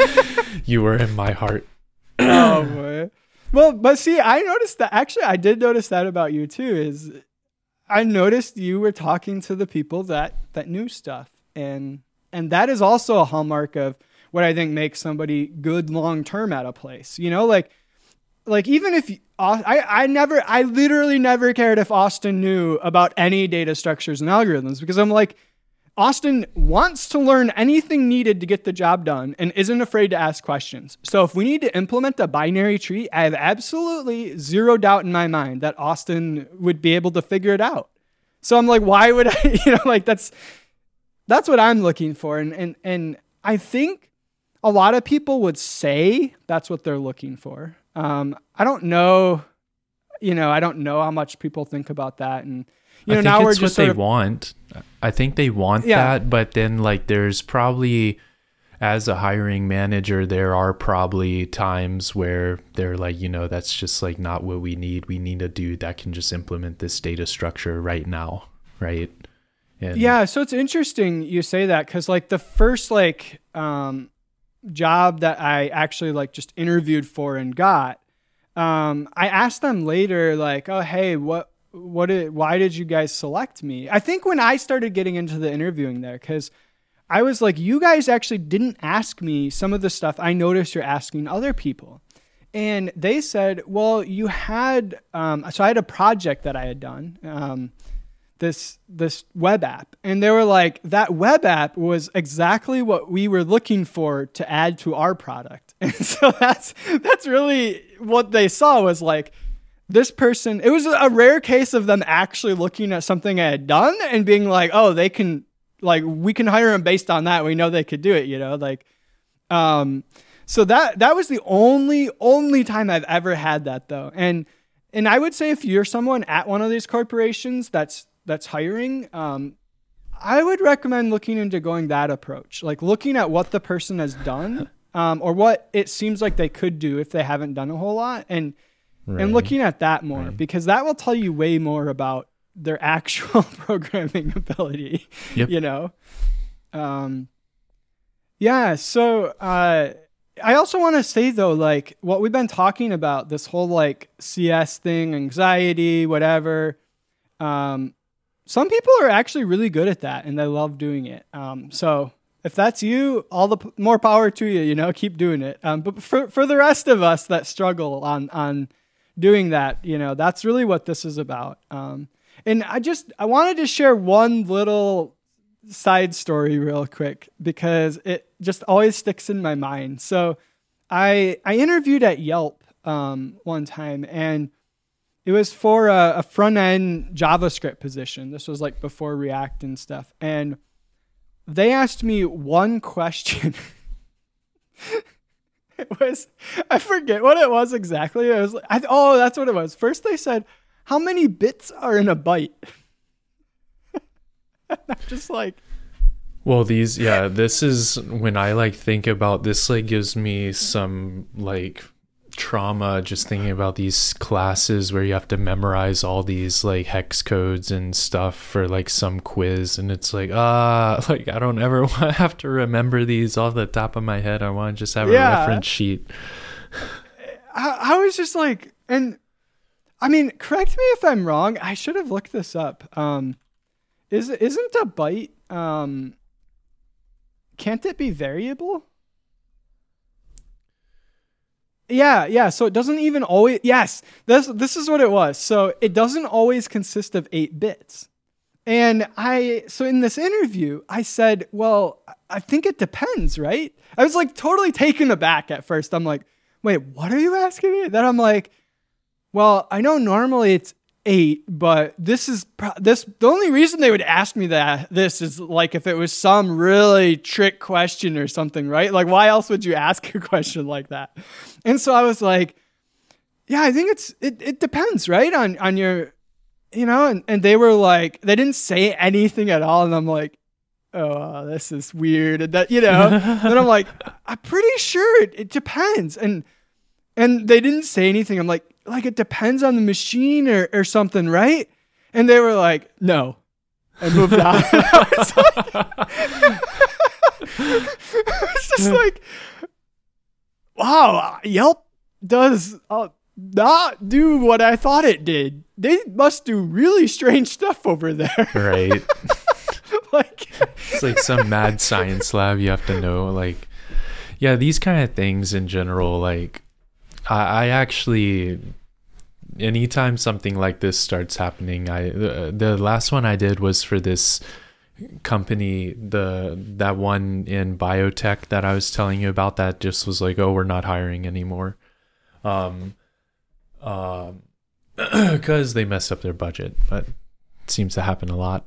You were in my heart. Oh boy. Well, but see, I noticed that, actually, I did notice that about you too, is I noticed you were talking to the people that, that knew stuff, and And that is also a hallmark of what I think makes somebody good long-term at a place. You know, like, like even if you, I, I never, I literally never cared if Austin knew about any data structures and algorithms, because I'm like, Austin wants to learn anything needed to get the job done and isn't afraid to ask questions. So if we need to implement a binary tree, I have absolutely zero doubt in my mind that Austin would be able to figure it out. So I'm like, why would I, you know, like that's, That's what I'm looking for. And, and and I think a lot of people would say that's what they're looking for. Um, I don't know, you know, I don't know how much people think about that. And, you know, I think now it's we're just what sort they of, want. I think they want Yeah. that, but then like there's probably, as a hiring manager, there are probably times where they're like, you know, that's just like not what we need. We need a dude that can just implement this data structure right now, right? And yeah, so it's interesting you say that, because like the first like um, job that I actually like just interviewed for and got, um, I asked them later like, oh hey, what what did why did you guys select me? I think when I started getting into the interviewing there, because I was like, you guys actually didn't ask me some of the stuff I noticed you're asking other people. And they said, well, you had um, so I had a project that I had done. Um, this this web app, and they were like, that web app was exactly what we were looking for to add to our product. And so that's that's really what they saw, was like, this person, it was a rare case of them actually looking at something I had done and being like, oh, they can, like, we can hire them based on that, we know they could do it, you know, like um so that that was the only only time I've ever had that, though. And and I would say if you're someone at one of these corporations that's that's hiring, um, I would recommend looking into going that approach, like looking at what the person has done, um, or what it seems like they could do if they haven't done a whole lot, and right. and looking at that more, Right. because that will tell you way more about their actual programming ability. Yep. You know, um, yeah. So uh, I also want to say though, like what we've been talking about, this whole like C S thing, anxiety, whatever. Um, Some people are actually really good at that and they love doing it. Um, so if that's you, all the p- more power to you, you know, keep doing it. Um, but for, for the rest of us that struggle on, on doing that, you know, that's really what this is about. Um, and I just, I wanted to share one little side story real quick, because it just always sticks in my mind. So I, I interviewed at Yelp, um, one time, and it was for a, a front-end JavaScript position. This was like before React and stuff. And they asked me one question. It was, I forget what it was exactly. It was, I, oh, that's what it was. First they said, how many bits are in a byte? I'm just like, well, these, yeah, this is when I like think about this, like gives me some like trauma just thinking about these classes where you have to memorize all these like hex codes and stuff for like some quiz, and it's like ah like I don't ever want to have to remember these off the top of my head. I want to just have yeah. a reference sheet. I, I was just like, and I mean, correct me if I'm wrong, I should have looked this up. Um is isn't a byte um can't it be variable? Yeah, yeah. So it doesn't even always. Yes, this this is what it was. So it doesn't always consist of eight bits. And I, so in this interview, I said, well, I think it depends, right? I was like totally taken aback at first. I'm like, wait, what are you asking me? Then I'm like, well, I know normally it's eight, but this is this. The only reason they would ask me that this is like if it was some really trick question or something, right? Like, why else would you ask a question like that? And so I was like, yeah, I think it's it. It depends, right, on on your, you know. And and they were like, they didn't say anything at all, and I'm like, oh, this is weird, and that, you know. And I'm like, I'm pretty sure it, it depends, and and they didn't say anything. I'm like. Like it depends on the machine or, or something, right? And they were like, no, and moved on. I was like, I was just like, wow, Yelp does uh, not do what I thought it did. They must do really strange stuff over there. Right. Like, it's like some mad science lab. You have to know, like, yeah, these kind of things in general, like, I, I actually, anytime something like this starts happening, I the, the last one I did was for this company, the that one in biotech that I was telling you about, that just was like, oh, we're not hiring anymore, um, um, because they messed up their budget, but it seems to happen a lot.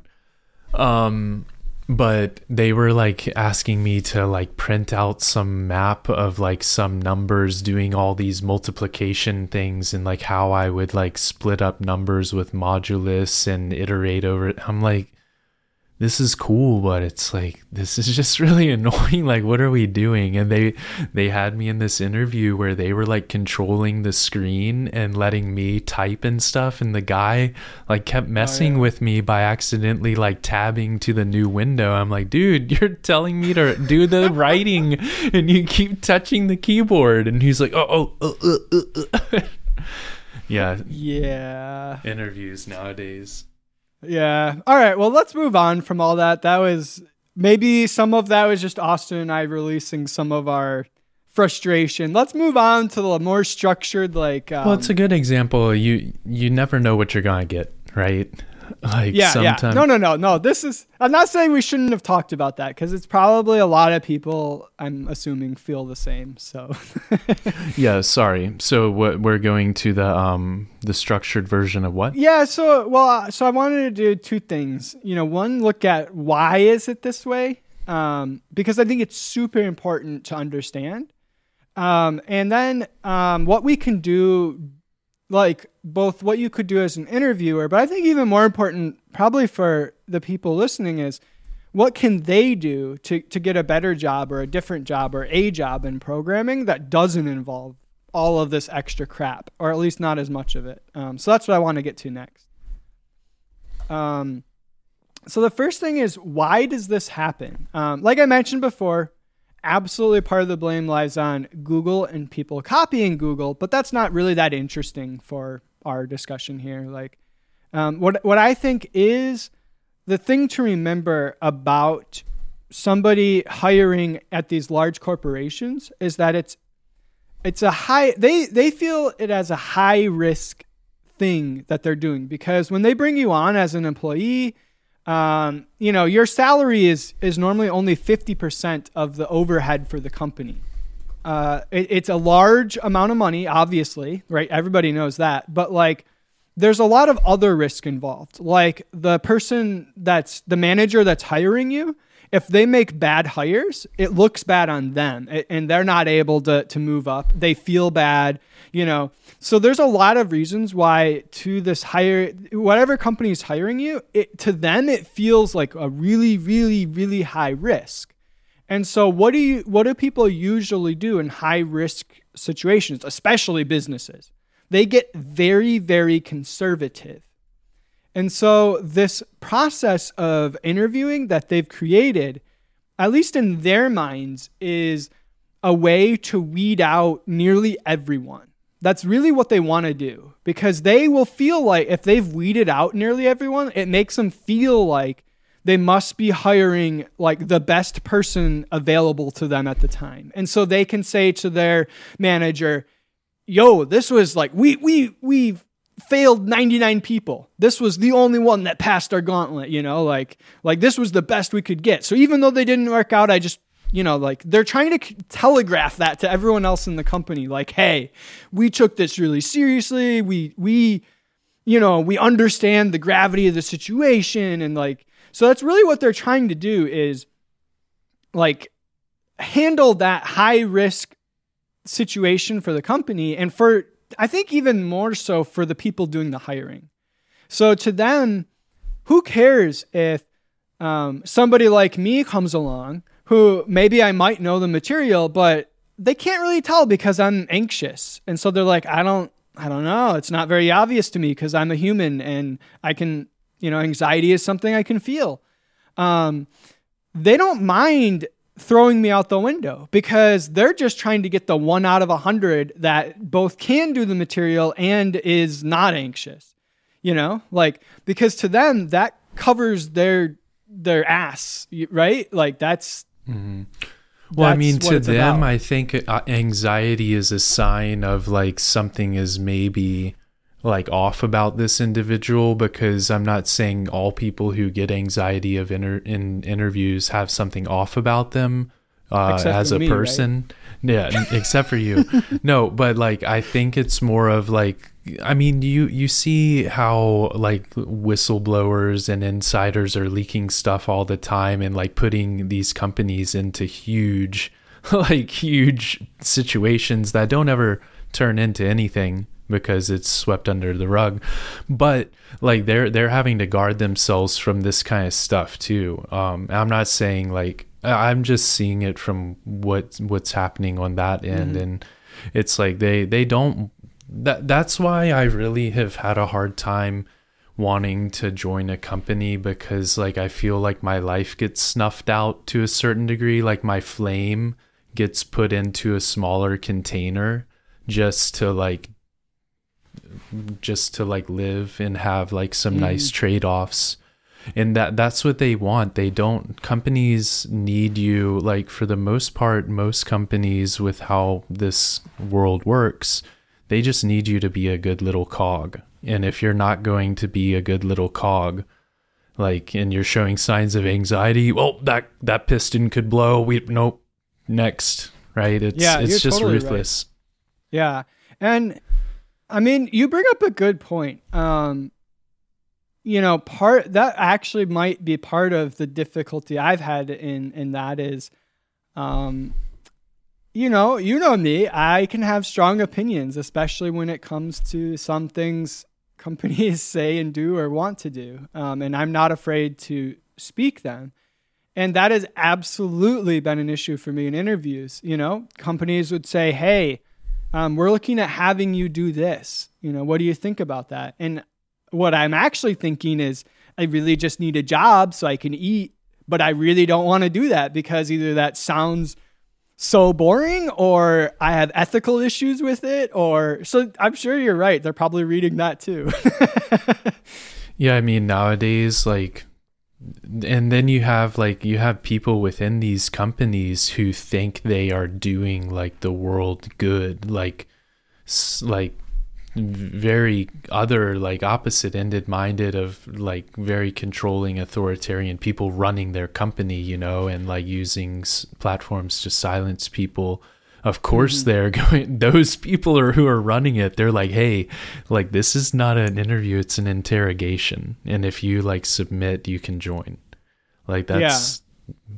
Um. But they were like asking me to like print out some map of like some numbers doing all these multiplication things and like how I would like split up numbers with modulus and iterate over it. I'm like, this is cool, but it's like, this is just really annoying. Like, what are we doing? And they they had me in this interview where they were like controlling the screen and letting me type and stuff, and the guy like kept messing oh, yeah. with me by accidentally like tabbing to the new window. I'm like, dude, you're telling me to do the writing and you keep touching the keyboard. And he's like, oh, oh, uh, uh, uh. yeah yeah interviews nowadays. Yeah. All right. Well, let's move on from all that. That was maybe some of that was just Austin and I releasing some of our frustration. Let's move on to the more structured, like. Um, well, it's a good example. You you never know what you're gonna get, right? Like yeah, sometimes. yeah. No, no, no, no. This is. I'm not saying we shouldn't have talked about that because it's probably a lot of people, I'm assuming, feel the same. So. Yeah. Sorry. So what we're going to the um the structured version of what? Yeah. So well, so I wanted to do two things. You know, one, look at why is it this way, um, because I think it's super important to understand, um, and then um, what we can do. Like both what you could do as an interviewer, but I think even more important probably for the people listening is what can they do to, to get a better job or a different job or a job in programming that doesn't involve all of this extra crap, or at least not as much of it. Um, so that's what I want to get to next. Um, so the first thing is, why does this happen? Um, like I mentioned before, absolutely part of the blame lies on Google and people copying Google, but that's not really that interesting for our discussion here. Like, um, what what I think is the thing to remember about somebody hiring at these large corporations is that it's it's a high they they feel it as a high risk thing that they're doing, because when they bring you on as an employee, Um, you know, your salary is, is normally only fifty percent of the overhead for the company. Uh, it, it's a large amount of money, obviously, right? Everybody knows that, but like, there's a lot of other risk involved. Like the person that's the manager that's hiring you if they make bad hires, it looks bad on them, and they're not able to to move up. They feel bad, you know. So there's a lot of reasons why to this hire, whatever company is hiring you, it, to them it feels like a really, really, really high risk. And so what do you what do people usually do in high risk situations, especially businesses? They get very, very conservative. And so this process of interviewing that they've created, at least in their minds, is a way to weed out nearly everyone. That's really what they want to do, because they will feel like if they've weeded out nearly everyone, it makes them feel like they must be hiring like the best person available to them at the time. And so they can say to their manager, yo, this was like, we, we, we've, failed ninety-nine people. This was the only one that passed our gauntlet, you know, like, like this was the best we could get. So even though they didn't work out, I just, you know, like they're trying to telegraph that to everyone else in the company. Like, hey, we took this really seriously. We, we, you know, we understand the gravity of the situation. And like, so that's really what they're trying to do is like handle that high risk situation for the company. And for, I think even more so for the people doing the hiring. So to them, who cares if um, somebody like me comes along who maybe I might know the material, but they can't really tell because I'm anxious. And so they're like, I don't, I don't know. It's not very obvious to me because I'm a human and I can, you know, anxiety is something I can feel. Um, they don't mind throwing me out the window because they're just trying to get the one out of a hundred that both can do the material and is not anxious, you know, like, because to them that covers their, their ass, right? Like that's, mm-hmm. Well, that's I mean, to them, about. I think anxiety is a sign of like something is maybe like off about this individual, because I'm not saying all people who get anxiety of inter- in interviews have something off about them uh, as a me, person. Right? Yeah, except for you. No, but like I think it's more of like, I mean, you you see how like whistleblowers and insiders are leaking stuff all the time and like putting these companies into huge like huge situations that don't ever turn into anything because it's swept under the rug. But like they're they're having to guard themselves from this kind of stuff too. Um, I'm not saying like, I'm just seeing it from what what's happening on that end. Mm-hmm. And it's like they they don't that that's why I really have had a hard time wanting to join a company, because like I feel like my life gets snuffed out to a certain degree. Like my flame gets put into a smaller container just to like just to like live and have like some mm. nice trade-offs. And that that's what they want. They don't, companies need you, like for the most part, most companies with how this world works, they just need you to be a good little cog. And if you're not going to be a good little cog, like, and you're showing signs of anxiety, well, that, that piston could blow. We, nope. Next. Right. It's, yeah, it's just totally ruthless. Right. Yeah. And I mean, you bring up a good point. Um, you know, part that actually might be part of the difficulty I've had in, in that is, um, you know, you know me, I can have strong opinions, especially when it comes to some things companies say and do or want to do. Um, and I'm not afraid to speak them. And that has absolutely been an issue for me in interviews. You know, companies would say, hey, um, we're looking at having you do this. You know, what do you think about that? And what I'm actually thinking is I really just need a job so I can eat, but I really don't want to do that because either that sounds so boring or I have ethical issues with it, or so I'm sure you're right. They're probably reading that too. Yeah. I mean, nowadays, like, and then you have like, you have people within these companies who think they are doing like the world good, like, like, very other like opposite ended minded of like very controlling authoritarian people running their company, you know, and like using s- platforms to silence people. Of course, mm-hmm. they're going, those people are who are running it. They're like, hey, like this is not an interview, it's an interrogation. And if you like submit, you can join. Like that's yeah.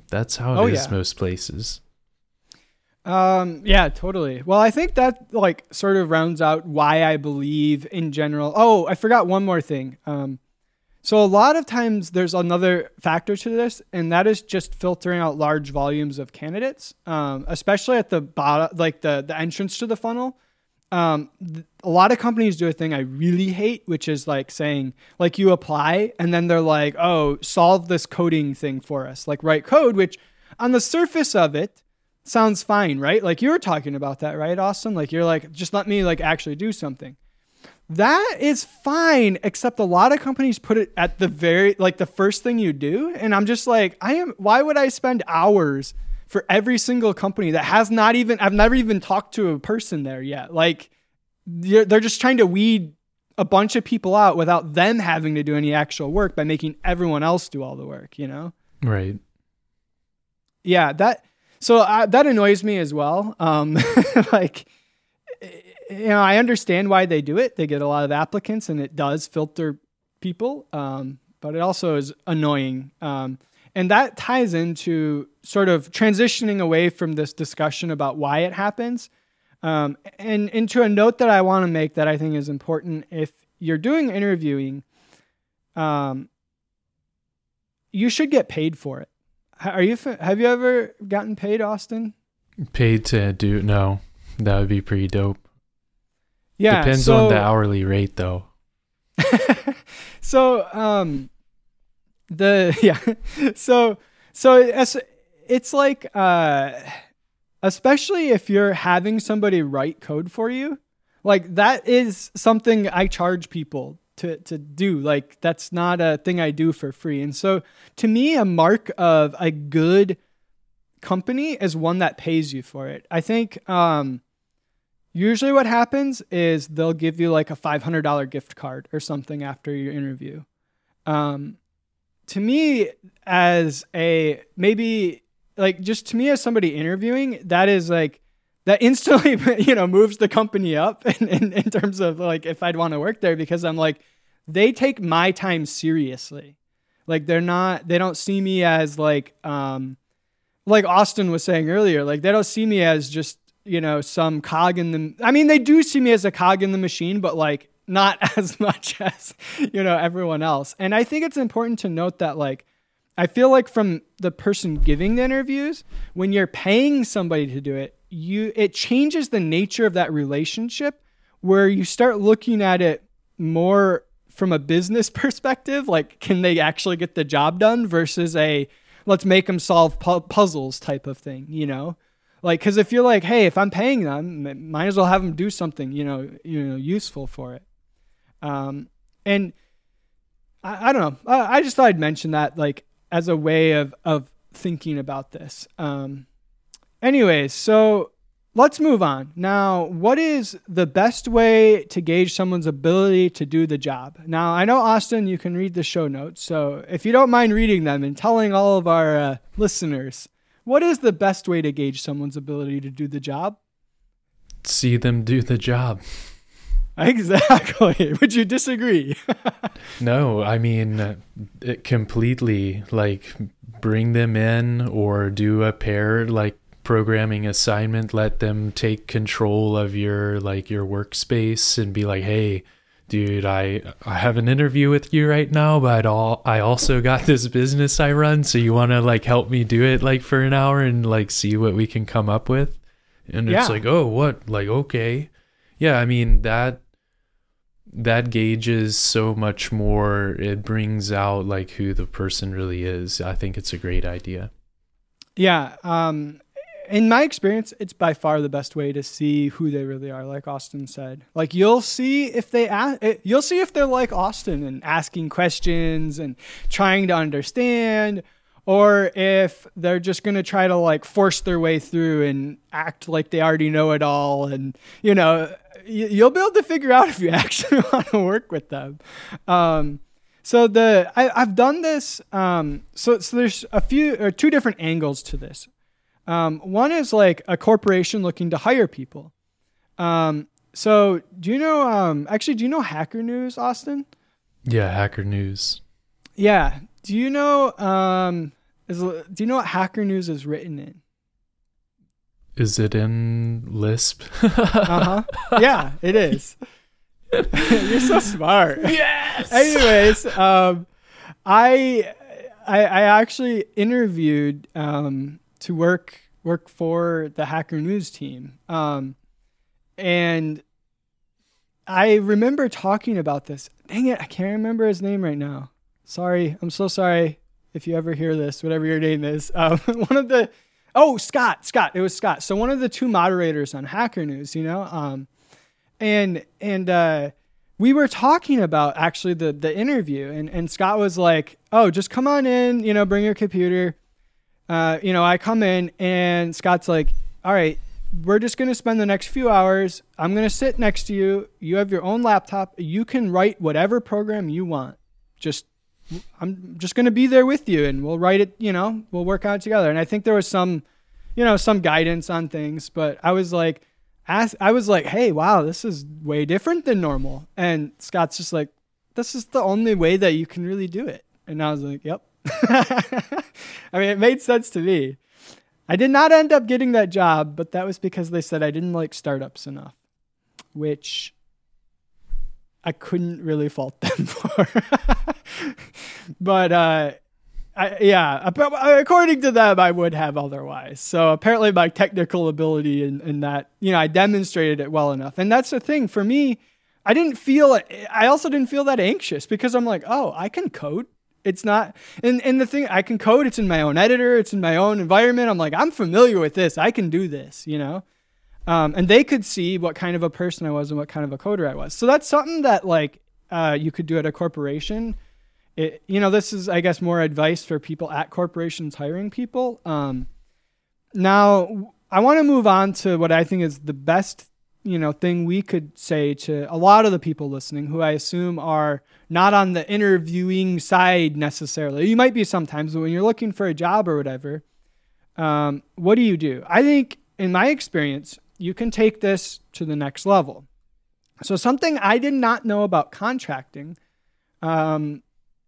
That's how it Oh, is yeah. most places. Um, yeah, totally. Well, I think that like sort of rounds out why I believe in general. Oh, I forgot one more thing. Um, so a lot of times there's another factor to this, and that is just filtering out large volumes of candidates, um, especially at the bottom, like the, the entrance to the funnel. Um, th- a lot of companies do a thing I really hate, which is like saying, like you apply and then they're like, oh, solve this coding thing for us, like write code, which on the surface of it sounds fine, right? Like you were talking about that, right, Austin? Like you're like, just let me like actually do something. That is fine, except a lot of companies put it at the very, like the first thing you do. And I'm just like, I am, why would I spend hours for every single company that has not even, I've never even talked to a person there yet. Like they're, they're just trying to weed a bunch of people out without them having to do any actual work by making everyone else do all the work, you know? Right. Yeah, that, so uh, that annoys me as well. Um, like, you know, I understand why they do it. They get a lot of applicants and it does filter people. Um, but it also is annoying. Um, and that ties into sort of transitioning away from this discussion about why it happens. Um, and into a note that I want to make that I think is important. If you're doing interviewing, um, you should get paid for it. Are you, have you ever gotten paid, Austin? Paid to do, no, that would be pretty dope. Yeah. Depends so, on the hourly rate though. so, um, the, yeah, so, so it's, it's like, uh, especially if you're having somebody write code for you, like that is something I charge people to, to do. Like that's not a thing I do for free. And so to me, a mark of a good company is one that pays you for it. I think, um, usually what happens is they'll give you like a five hundred dollars gift card or something after your interview. Um, to me as a, maybe like just to me as somebody interviewing, that is like, that instantly, you know, moves the company up in, in, in terms of like, if I'd want to work there, because I'm like, they take my time seriously. Like they're not, they don't see me as like, um, like Austin was saying earlier, like they don't see me as just, you know, some cog in the, I mean, they do see me as a cog in the machine, but like not as much as, you know, everyone else. And I think it's important to note that like, I feel like from the person giving the interviews, when you're paying somebody to do it, you, it changes the nature of that relationship where you start looking at it more from a business perspective. Like, can they actually get the job done versus a, let's make them solve pu- puzzles type of thing, you know? Like, cause if you're like, hey, if I'm paying them, might as well have them do something, you know, you know, useful for it. Um, and I, I don't know. I, I just thought I'd mention that like as a way of, of thinking about this. Um, anyways, so let's move on. Now, what is the best way to gauge someone's ability to do the job? Now, I know, Austin, you can read the show notes. So if you don't mind reading them and telling all of our uh, listeners, what is the best way to gauge someone's ability to do the job? See them do the job. Exactly. Would you disagree? No, I mean, uh, it completely, like, bring them in or do a pair, like, programming assignment. Let them take control of your, like, your workspace and be like, hey, dude, I I have an interview with you right now, but all, I also got this business I run, so you want to, like, help me do it, like, for an hour and, like, see what we can come up with? And Yeah. it's like, oh, what? Like, okay. Yeah, I mean, that that gauges so much more. It brings out, like, who the person really is. I think it's a great idea. Yeah. Um, in my experience, it's by far the best way to see who they really are. Like Austin said, like you'll see if they ask, you'll see if they're like Austin and asking questions and trying to understand, or if they're just going to try to like force their way through and act like they already know it all. And, you know, you'll be able to figure out if you actually want to work with them. Um, so the, I, I've done this. Um, so, so there's a few or two different angles to this. Um, one is like a corporation looking to hire people. Um, so do you know, um, actually, do you know Hacker News, Austin? Yeah, Hacker News. Yeah. Do you know, um, Is, do you know what Hacker News is written in? Is it in Lisp? Uh-huh. Yeah, it is. You're so smart. Yes. Anyways, um, I, I I actually interviewed um, to work work for the Hacker News team, um, and I remember talking about this. Dang it, I can't remember his name right now. Sorry, I'm so sorry if you ever hear this, whatever your name is. Um, one of the Oh, Scott, Scott. It was Scott. So one of the two moderators on Hacker News, you know, um, and and uh, we were talking about actually the the interview, and, and Scott was like, "Oh, just come on in, you know, bring your computer." Uh, you know, I come in, and Scott's like, "All right, we're just gonna spend the next few hours. I'm gonna sit next to you. You have your own laptop. You can write whatever program you want. Just I'm just going to be there with you, and we'll write it, you know, we'll work out together." And I think there was some, you know, some guidance on things, but I was like, ask, I was like, hey, wow, this is way different than normal. And Scott's just like, this is the only way that you can really do it. And I was like, yep. I mean, it made sense to me. I did not end up getting that job, but that was because they said I didn't like startups enough, which I couldn't really fault them for. But uh, I, yeah, according to them, I would have otherwise. So apparently my technical ability in, in that, you know, I demonstrated it well enough. And that's the thing for me. I didn't feel, I also didn't feel that anxious because I'm like, oh, I can code. It's not, and, and the thing, I can code, it's in my own editor, it's in my own environment. I'm like, I'm familiar with this. I can do this, you know? Um, and they could see what kind of a person I was and what kind of a coder I was. So that's something that like uh, you could do at a corporation. It, you know, this is, I guess, more advice for people at corporations hiring people. Um, now, I want to move on to what I think is the best, you know, thing we could say to a lot of the people listening who I assume are not on the interviewing side necessarily. You might be sometimes, but when you're looking for a job or whatever, um, what do you do? I think, in my experience, you can take this to the next level. So something I did not know about contracting um,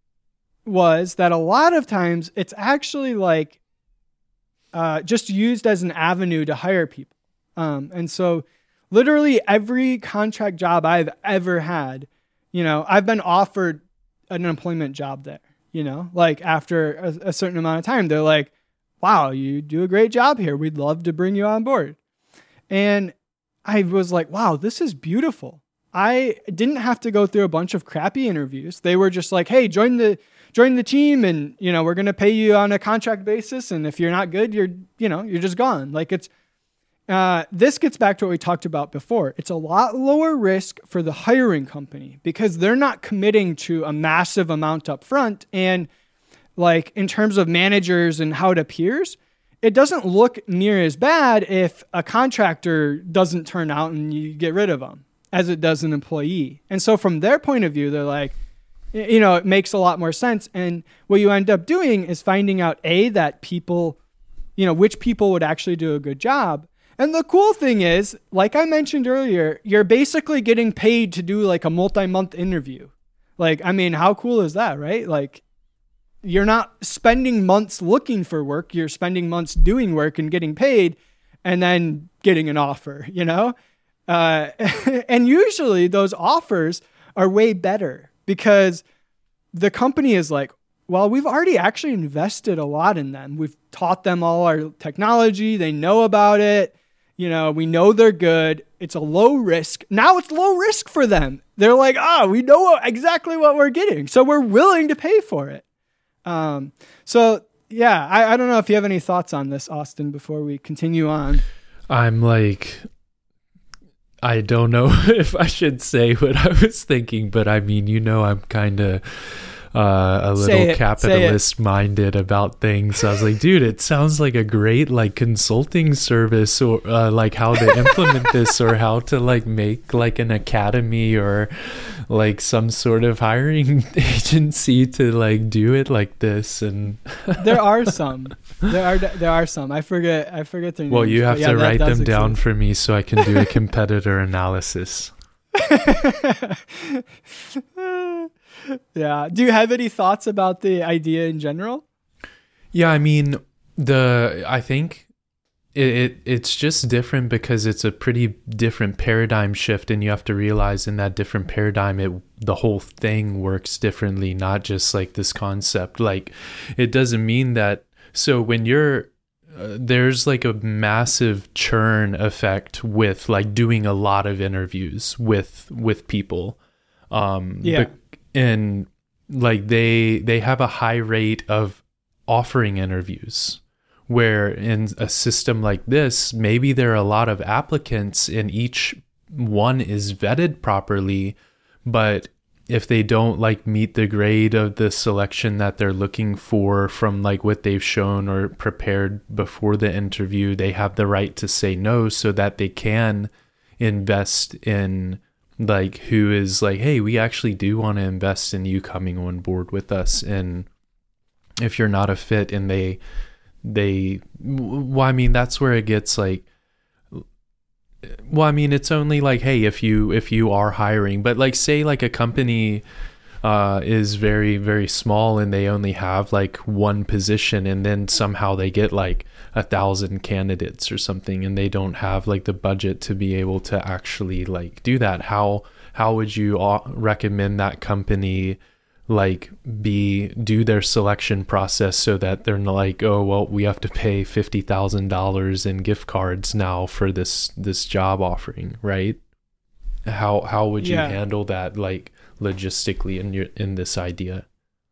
was that a lot of times it's actually like uh, just used as an avenue to hire people. Um, and so literally every contract job I've ever had, you know, I've been offered an employment job there, you know, like after a, a certain amount of time, they're like, wow, you do a great job here. We'd love to bring you on board. And I was like, wow, this is beautiful. I didn't have to go through a bunch of crappy interviews. They were just like, hey, join the join the team, and you know, we're going to pay you on a contract basis, and if you're not good, you're, you know, you're just gone. Like it's uh this gets back to what we talked about before. It's a lot lower risk for the hiring company because they're not committing to a massive amount up front, and like in terms of managers and how it appears, it doesn't look near as bad if a contractor doesn't turn out and you get rid of them as it does an employee. And so from their point of view, they're like, you know, it makes a lot more sense. And what you end up doing is finding out, A, that people, you know, which people would actually do a good job. And the cool thing is, like I mentioned earlier, you're basically getting paid to do like a multi-month interview. Like, I mean, how cool is that, right? Like, you're not spending months looking for work. You're spending months doing work and getting paid and then getting an offer, you know? Uh, and usually those offers are way better because the company is like, well, we've already actually invested a lot in them. We've taught them all our technology. They know about it. You know, we know they're good. It's a low risk. Now it's low risk for them. They're like, oh, we know exactly what we're getting. So we're willing to pay for it. Um, so yeah, I, I don't know if you have any thoughts on this, Austin, before we continue on. I'm like, I don't know if I should say what I was thinking, but I mean, you know, I'm kind of uh, a little capitalist minded about things. So I was like, dude, it sounds like a great like consulting service, or uh, like how to implement this, or how to like make like an academy or like some sort of hiring agency to like do it like this. And there are some, there are, there are some, I forget, I forget their names. Well, you have yeah, to write them exist. down for me so I can do a competitor analysis. Yeah. Do you have any thoughts about the idea in general? Yeah, I mean, the I think it, it it's just different because it's a pretty different paradigm shift, and you have to realize in that different paradigm, it the whole thing works differently, not just like this concept. Like, it doesn't mean that. So when you're uh, there's like a massive churn effect with like doing a lot of interviews with with people, um, yeah, but, and like they they have a high rate of offering interviews, where in a system like this, maybe there are a lot of applicants and each one is vetted properly, but if they don't like meet the grade of the selection that they're looking for from like what they've shown or prepared before the interview, they have the right to say no, so that they can invest in like who is like, hey, we actually do want to invest in you coming on board with us. And if you're not a fit and they they well I mean that's where it gets like, well I mean it's only like, hey, if you if you are hiring, but like say like a company uh is very very small and they only have like one position, and then somehow they get like a thousand candidates or something, and they don't have like the budget to be able to actually like do that, how how would you recommend that company like be do their selection process so that they're not like, oh well, we have to pay fifty thousand dollars in gift cards now for this this job offering, right? How how would you yeah. handle that like logistically in your in this idea?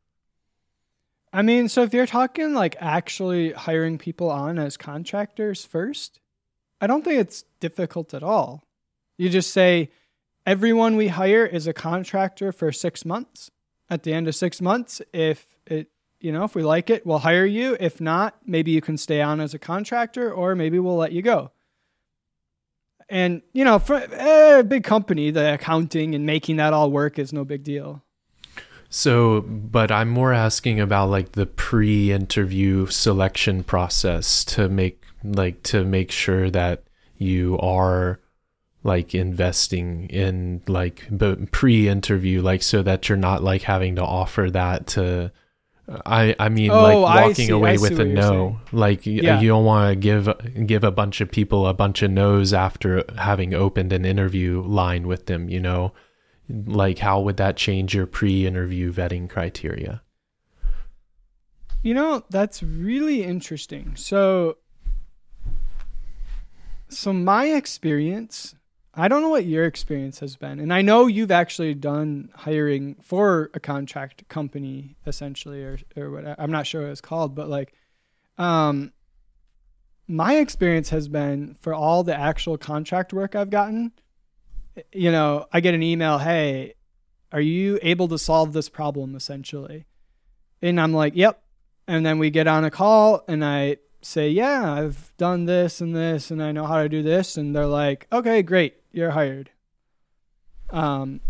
I mean, so if you're talking like actually hiring people on as contractors first, I don't think it's difficult at all. You just say everyone we hire is a contractor for six months. At the end of six months, if it, you know, if we like it, we'll hire you. If not, maybe you can stay on as a contractor, or maybe we'll let you go. And, you know, for a big company, the accounting and making that all work is no big deal. So, but I'm more asking about like the pre-interview selection process to make like to make sure that you are like investing in like but pre-interview, like so that you're not like having to offer that to I I mean oh, like walking away with a no, like yeah. you don't want to give give a bunch of people a bunch of no's after having opened an interview line with them, you know, like how would that change your pre-interview vetting criteria? You know, that's really interesting. So so my experience, I don't know what your experience has been. And I know you've actually done hiring for a contract company, essentially, or or what, I'm not sure what it's called, but like, um, my experience has been for all the actual contract work I've gotten, you know, I get an email, hey, are you able to solve this problem, essentially? And I'm like, yep. And then we get on a call and I say, yeah, I've done this and this, and I know how to do this. And they're like, okay, great. You're hired. Um,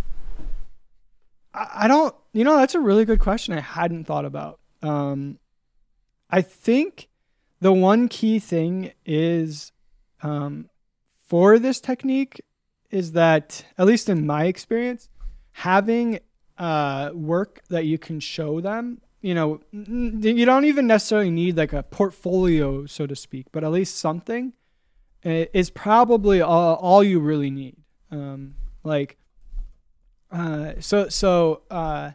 I, I don't, you know, that's a really good question I hadn't thought about. Um, I think the one key thing is, um, for this technique is that, at least in my experience, having, uh, work that you can show them, you know, you don't even necessarily need like a portfolio, so to speak, but at least something is probably all, all you really need. Um, like, uh, so, so, uh,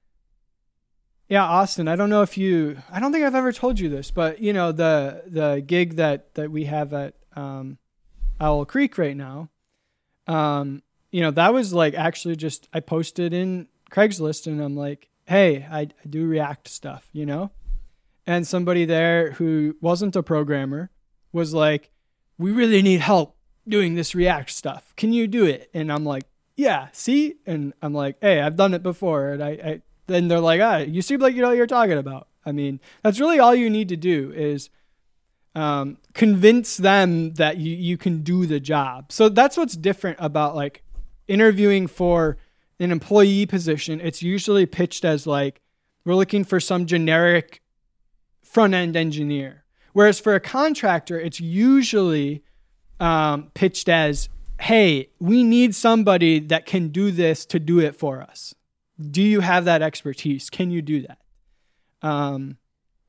yeah, Austin, I don't know if you, I don't think I've ever told you this, but you know, the, the gig that, that we have at, um, Owl Creek right now, um, you know, that was like actually just, I posted in Craigslist and I'm like, hey, I, I do React stuff, you know? And somebody there who wasn't a programmer was like, we really need help doing this React stuff. Can you do it? And I'm like, yeah, see? And I'm like, hey, I've done it before. And I, I then they're like, ah, you seem like you know what you're talking about. I mean, that's really all you need to do is um, convince them that you, you can do the job. So that's what's different about like interviewing for an employee position. It's usually pitched as like, we're looking for some generic front-end engineer. Whereas for a contractor, it's usually um, pitched as, hey, we need somebody that can do this to do it for us. Do you have that expertise? Can you do that? Um,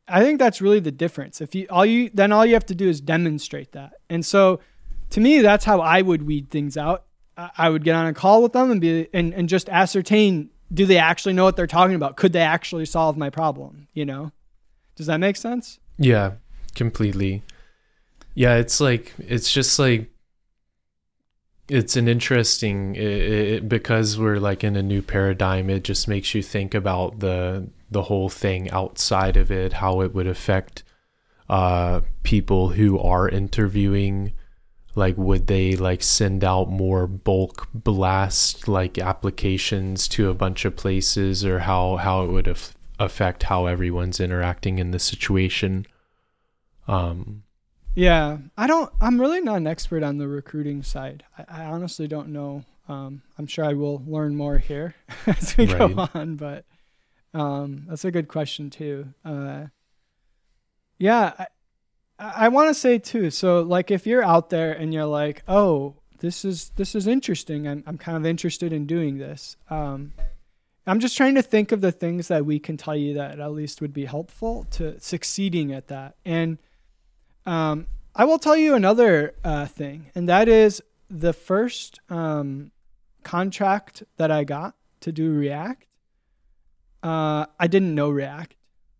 I think that's really the difference. If you all you then all you have to do is demonstrate that. And so to me, that's how I would weed things out. I would get on a call with them and be and, and just ascertain, do they actually know what they're talking about? Could they actually solve my problem? You know? Does that make sense? Yeah, completely. Yeah, it's like it's just like it's an interesting it, it, because we're like in a new paradigm. It just makes you think about the the whole thing outside of it, how it would affect uh, people who are interviewing. Like, would they like send out more bulk blast like applications to a bunch of places, or how how it would af- affect how everyone's interacting in the situation? Um. Yeah, I don't, I'm really not an expert on the recruiting side. I, I honestly don't know. Um, I'm sure I will learn more here as we Right. go on, but um, that's a good question too. Uh, yeah, I, I want to say too, so like if you're out there and you're like, oh, this is, this is interesting. I'm, I'm kind of interested in doing this. Um, I'm just trying to think of the things that we can tell you that at least would be helpful to succeeding at that. And Um, I will tell you another uh, thing, and that is the first um, contract that I got to do React. Uh, I didn't know React.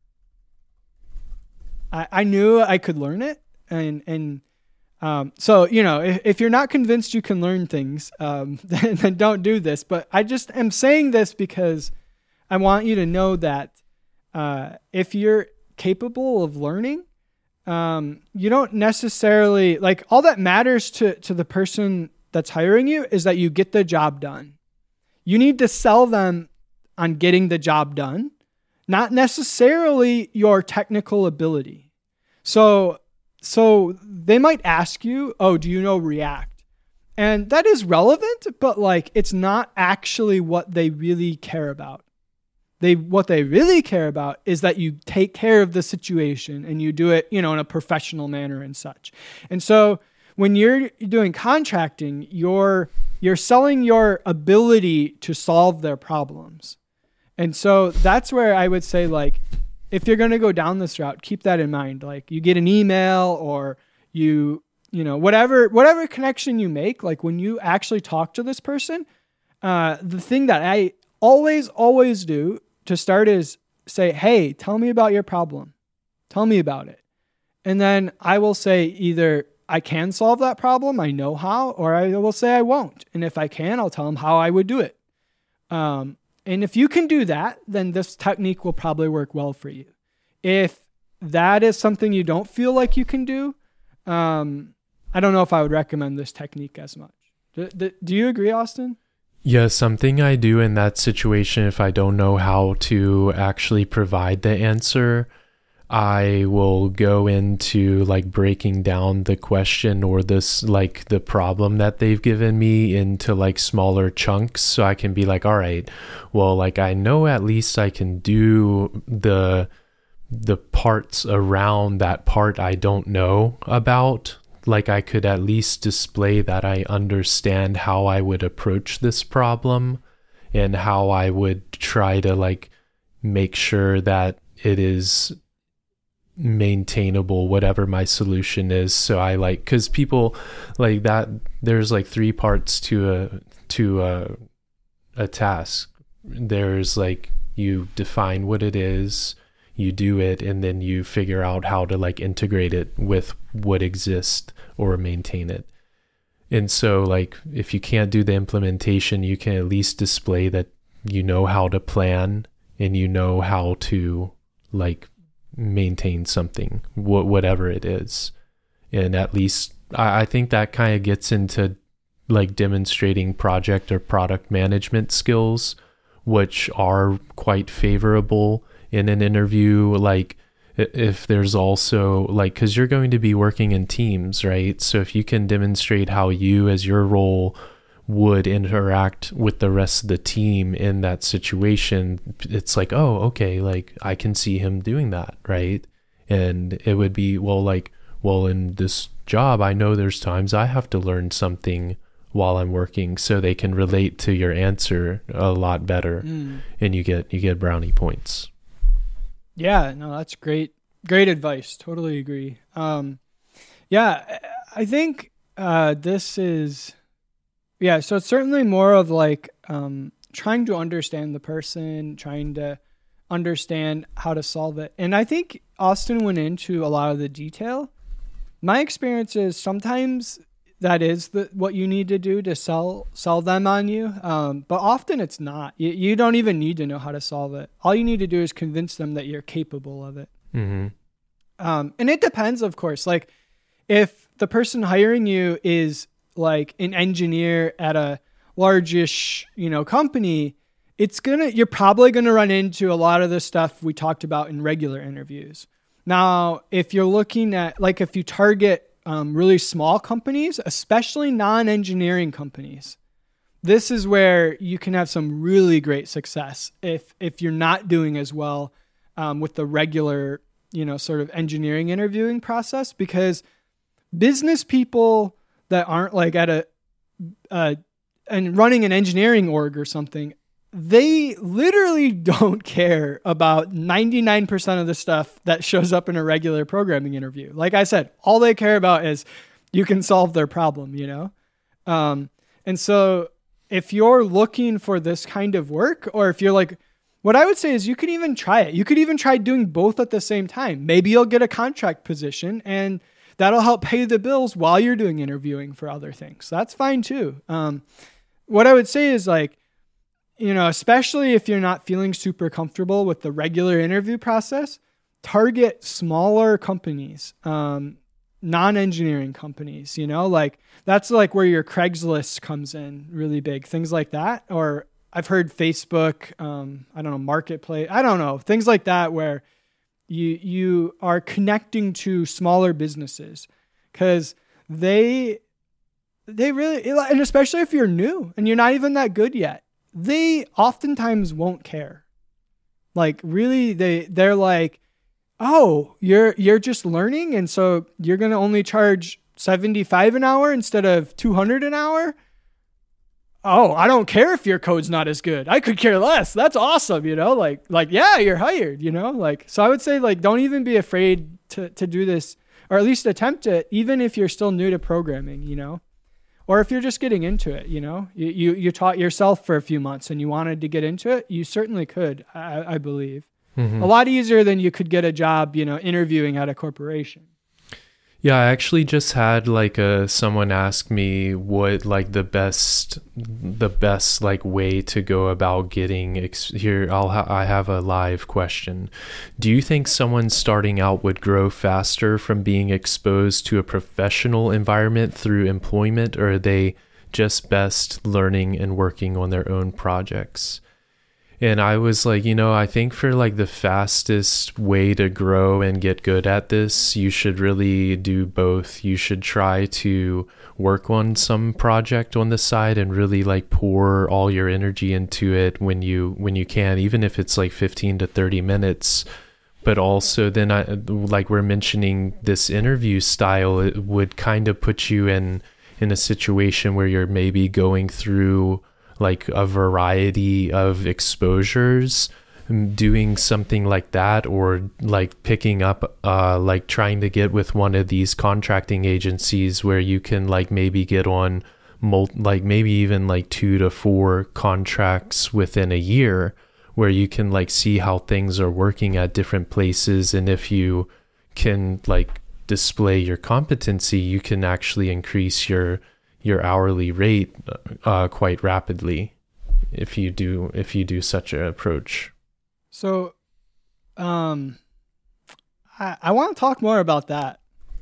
I, I knew I could learn it, and and um, so you know, if, if you're not convinced you can learn things, um, then, then don't do this. But I just am saying this because I want you to know that uh, if you're capable of learning, um, you don't necessarily like all that matters to, to the person that's hiring you is that you get the job done. You need to sell them on getting the job done, not necessarily your technical ability. So, so they might ask you, oh, do you know React? And that is relevant, but like, it's not actually what they really care about. They, what they really care about is that you take care of the situation and you do it, you know, in a professional manner and such. And so when you're doing contracting, you're, you're selling your ability to solve their problems. And so that's where I would say, like, if you're going to go down this route, keep that in mind. Like you get an email or you, you know, whatever, whatever connection you make, like when you actually talk to this person, uh, the thing that I always, always do to start is say, hey, tell me about your problem. Tell me about it. And then I will say either I can solve that problem, I know how, or I will say I won't. And if I can, I'll tell them how I would do it. Um, and if you can do that, then this technique will probably work well for you. If that is something you don't feel like you can do, um, I don't know if I would recommend this technique as much. Do, do, do you agree, Austin? Yeah, something I do in that situation, if I don't know how to actually provide the answer, I will go into like breaking down the question or this like the problem that they've given me into like smaller chunks, so I can be like, all right, well, like I know at least I can do the the parts around that part I don't know about. Like I could at least display that I understand how I would approach this problem and how I would try to like make sure that it is maintainable, whatever my solution is. So I like, cause people like that, there's like three parts to a, to a, a task. There's like, you define what it is, you do it, and then you figure out how to like integrate it with what exists or maintain it. And so like if you can't do the implementation, you can at least display that you know how to plan and you know how to like maintain something, wh- whatever it is. And at least I, I think that kind of gets into like demonstrating project or product management skills, which are quite favorable in an interview. Like if there's also like, because you're going to be working in teams, right? So if you can demonstrate how you as your role would interact with the rest of the team in that situation, it's like, oh, okay, like I can see him doing that, right? And it would be, well, like, well, in this job, I know there's times I have to learn something while I'm working, so they can relate to your answer a lot better, mm. and you get you get brownie points. Yeah, no, that's great. Great advice. Totally agree. Um, yeah, I think uh, this is, yeah, so it's certainly more of like um, trying to understand the person, trying to understand how to solve it. And I think Austin went into a lot of the detail. My experience is sometimes that is the, what you need to do to sell sell them on you. Um, but often it's not. You, you don't even need to know how to solve it. All you need to do is convince them that you're capable of it. Mm-hmm. Um, and it depends, of course. Like if the person hiring you is like an engineer at a largish, you know, company, it's gonna, you're probably going to run into a lot of the stuff we talked about in regular interviews. Now, if you're looking at, like, if you target um, really small companies, especially non-engineering companies, this is where you can have some really great success if if you're not doing as well um, with the regular, you know, sort of engineering interviewing process, because business people that aren't like at a uh, and running an engineering org or something, they literally don't care about ninety-nine percent of the stuff that shows up in a regular programming interview. Like I said, all they care about is you can solve their problem, you know? Um, and so if you're looking for this kind of work, or if you're like, what I would say is you could even try it. You could even try doing both at the same time. Maybe you'll get a contract position and that'll help pay the bills while you're doing interviewing for other things. That's fine too. Um, what I would say is like, you know, especially if you're not feeling super comfortable with the regular interview process, target smaller companies, um, non-engineering companies, you know, like that's like where your Craigslist comes in really big, things like that. Or I've heard Facebook, um, I don't know, Marketplace, I don't know, things like that, where you, you are connecting to smaller businesses because they, they really, and especially if you're new and you're not even that good yet, they oftentimes won't care. Like really, they, they're like, oh, you're, you're just learning. And so you're going to only charge seventy-five an hour instead of two hundred an hour. Oh, I don't care if your code's not as good. I could care less. That's awesome. You know, like, like, yeah, you're hired, you know, like, so I would say like, don't even be afraid to, to do this, or at least attempt it, even if you're still new to programming, you know. Or if you're just getting into it, you know, you, you, you taught yourself for a few months and you wanted to get into it, you certainly could, I, I believe. Mm-hmm. A lot easier than you could get a job, you know, interviewing at a corporation. Yeah, I actually just had like a someone ask me what like the best the best like way to go about getting ex- here. I'll ha- I have a live question. Do you think someone starting out would grow faster from being exposed to a professional environment through employment, or are they just best learning and working on their own projects? And I was like, you know, I think for like the fastest way to grow and get good at this, you should really do both. You should try to work on some project on the side and really like pour all your energy into it when you when you can, even if it's like fifteen to thirty minutes. But also then I like we're mentioning this interview style, it would kind of put you in in a situation where you're maybe going through like a variety of exposures, doing something like that, or like picking up, uh, like trying to get with one of these contracting agencies where you can like maybe get on mul- like maybe even like two to four contracts within a year, where you can like see how things are working at different places. And if you can like display your competency, you can actually increase your your hourly rate uh, quite rapidly if you do if you do such an approach. So, um, I I want to talk more about that.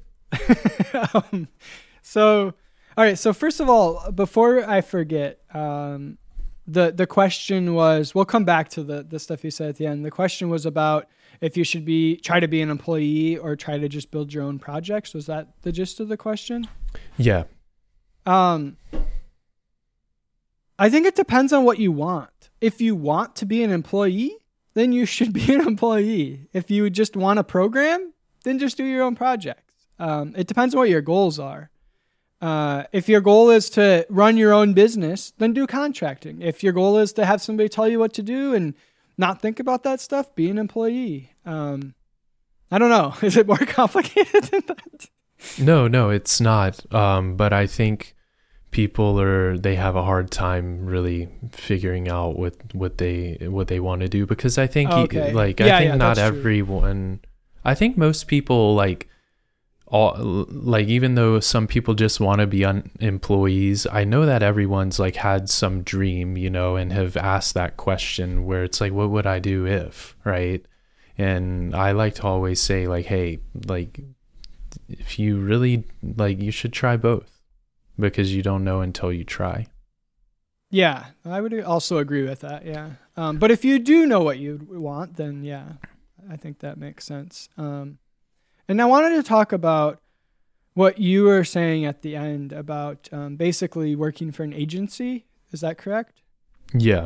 um, so, all right. So first of all, before I forget, um, the the question was, we'll come back to the the stuff you said at the end. The question was about if you should be try to be an employee or try to just build your own projects. Was that the gist of the question? Yeah. Um, I think it depends on what you want. If you want to be an employee, then you should be an employee. If you just want to program, then just do your own projects. Um, it depends on what your goals are. Uh, if your goal is to run your own business, then do contracting. If your goal is to have somebody tell you what to do and not think about that stuff, be an employee. Um, I don't know. Is it more complicated than that? No, no, it's not. Um, but I think people are they have a hard time really figuring out what what they what they want to do, because I think Okay. like Yeah, I think yeah, not that's true. everyone. I think most people like all like even though some people just want to be un- employees, I know that everyone's like had some dream, you know, and have asked that question where it's like, what would I do if, right? And I like to always say like, hey, like if you really like, you should try both, because you don't know until you try. Yeah, I would also agree with that. Yeah. Um, but if you do know what you want, then yeah, I think that makes sense. Um, and I wanted to talk about what you were saying at the end about um, basically working for an agency. Is that correct? Yeah.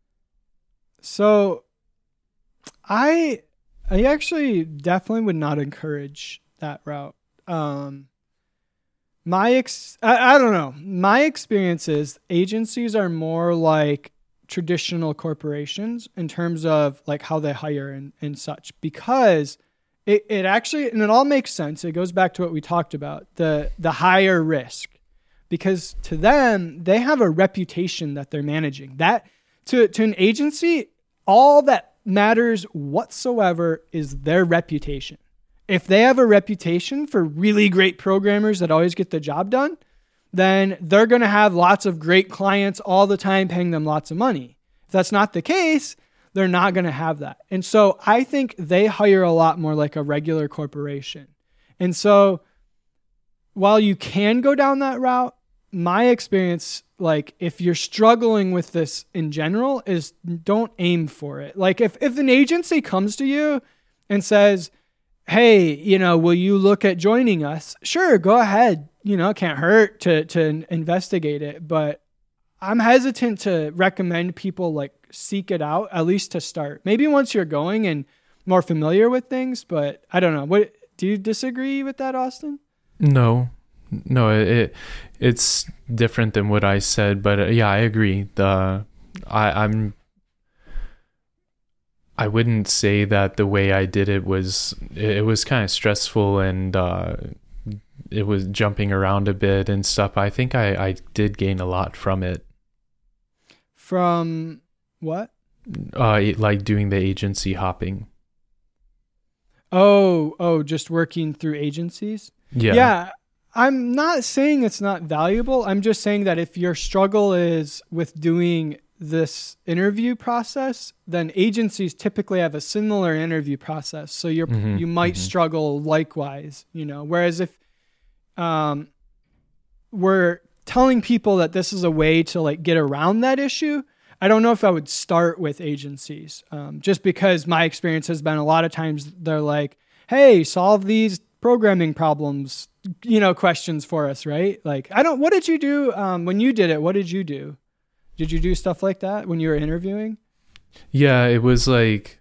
So I I actually definitely would not encourage that route. Um, my ex I, I don't know. My experience is agencies are more like traditional corporations in terms of like how they hire and, and such, because it, it actually, and it all makes sense. It goes back to what we talked about, the the higher risk, because to them, they have a reputation that they're managing. That to, to an agency, all that matters whatsoever is their reputation. If they have a reputation for really great programmers that always get the job done, then they're going to have lots of great clients all the time paying them lots of money. If that's not the case, they're not going to have that. And so I think they hire a lot more like a regular corporation. And so while you can go down that route, my experience, like if you're struggling with this in general, is don't aim for it. Like if, if an agency comes to you and says, hey, you know, will you look at joining us? Sure, go ahead. You know, it can't hurt to to investigate it. But I'm hesitant to recommend people like seek it out, at least to start. Maybe once you're going and more familiar with things, but I don't know. What do you disagree with that, Austin? No, no, it it's different than what I said, but uh, yeah, I agree. The I I'm. I wouldn't say that the way I did it was, it was kind of stressful and uh, it was jumping around a bit and stuff. I think I, I did gain a lot from it. From what? Uh, like doing the agency hopping. Oh, oh, just working through agencies? Yeah. Yeah. I'm not saying it's not valuable. I'm just saying that if your struggle is with doing this interview process, then agencies typically have a similar interview process. So you're, Mm-hmm, you might mm-hmm. struggle likewise, you know, whereas if, um, we're telling people that this is a way to like get around that issue, I don't know if I would start with agencies. Um, just because my experience has been a lot of times they're like, hey, solve these programming problems, you know, questions for us, right? Like, I don't, what did you do? Um, when you did it, what did you do? Did you do stuff like that when you were interviewing? Yeah, it was like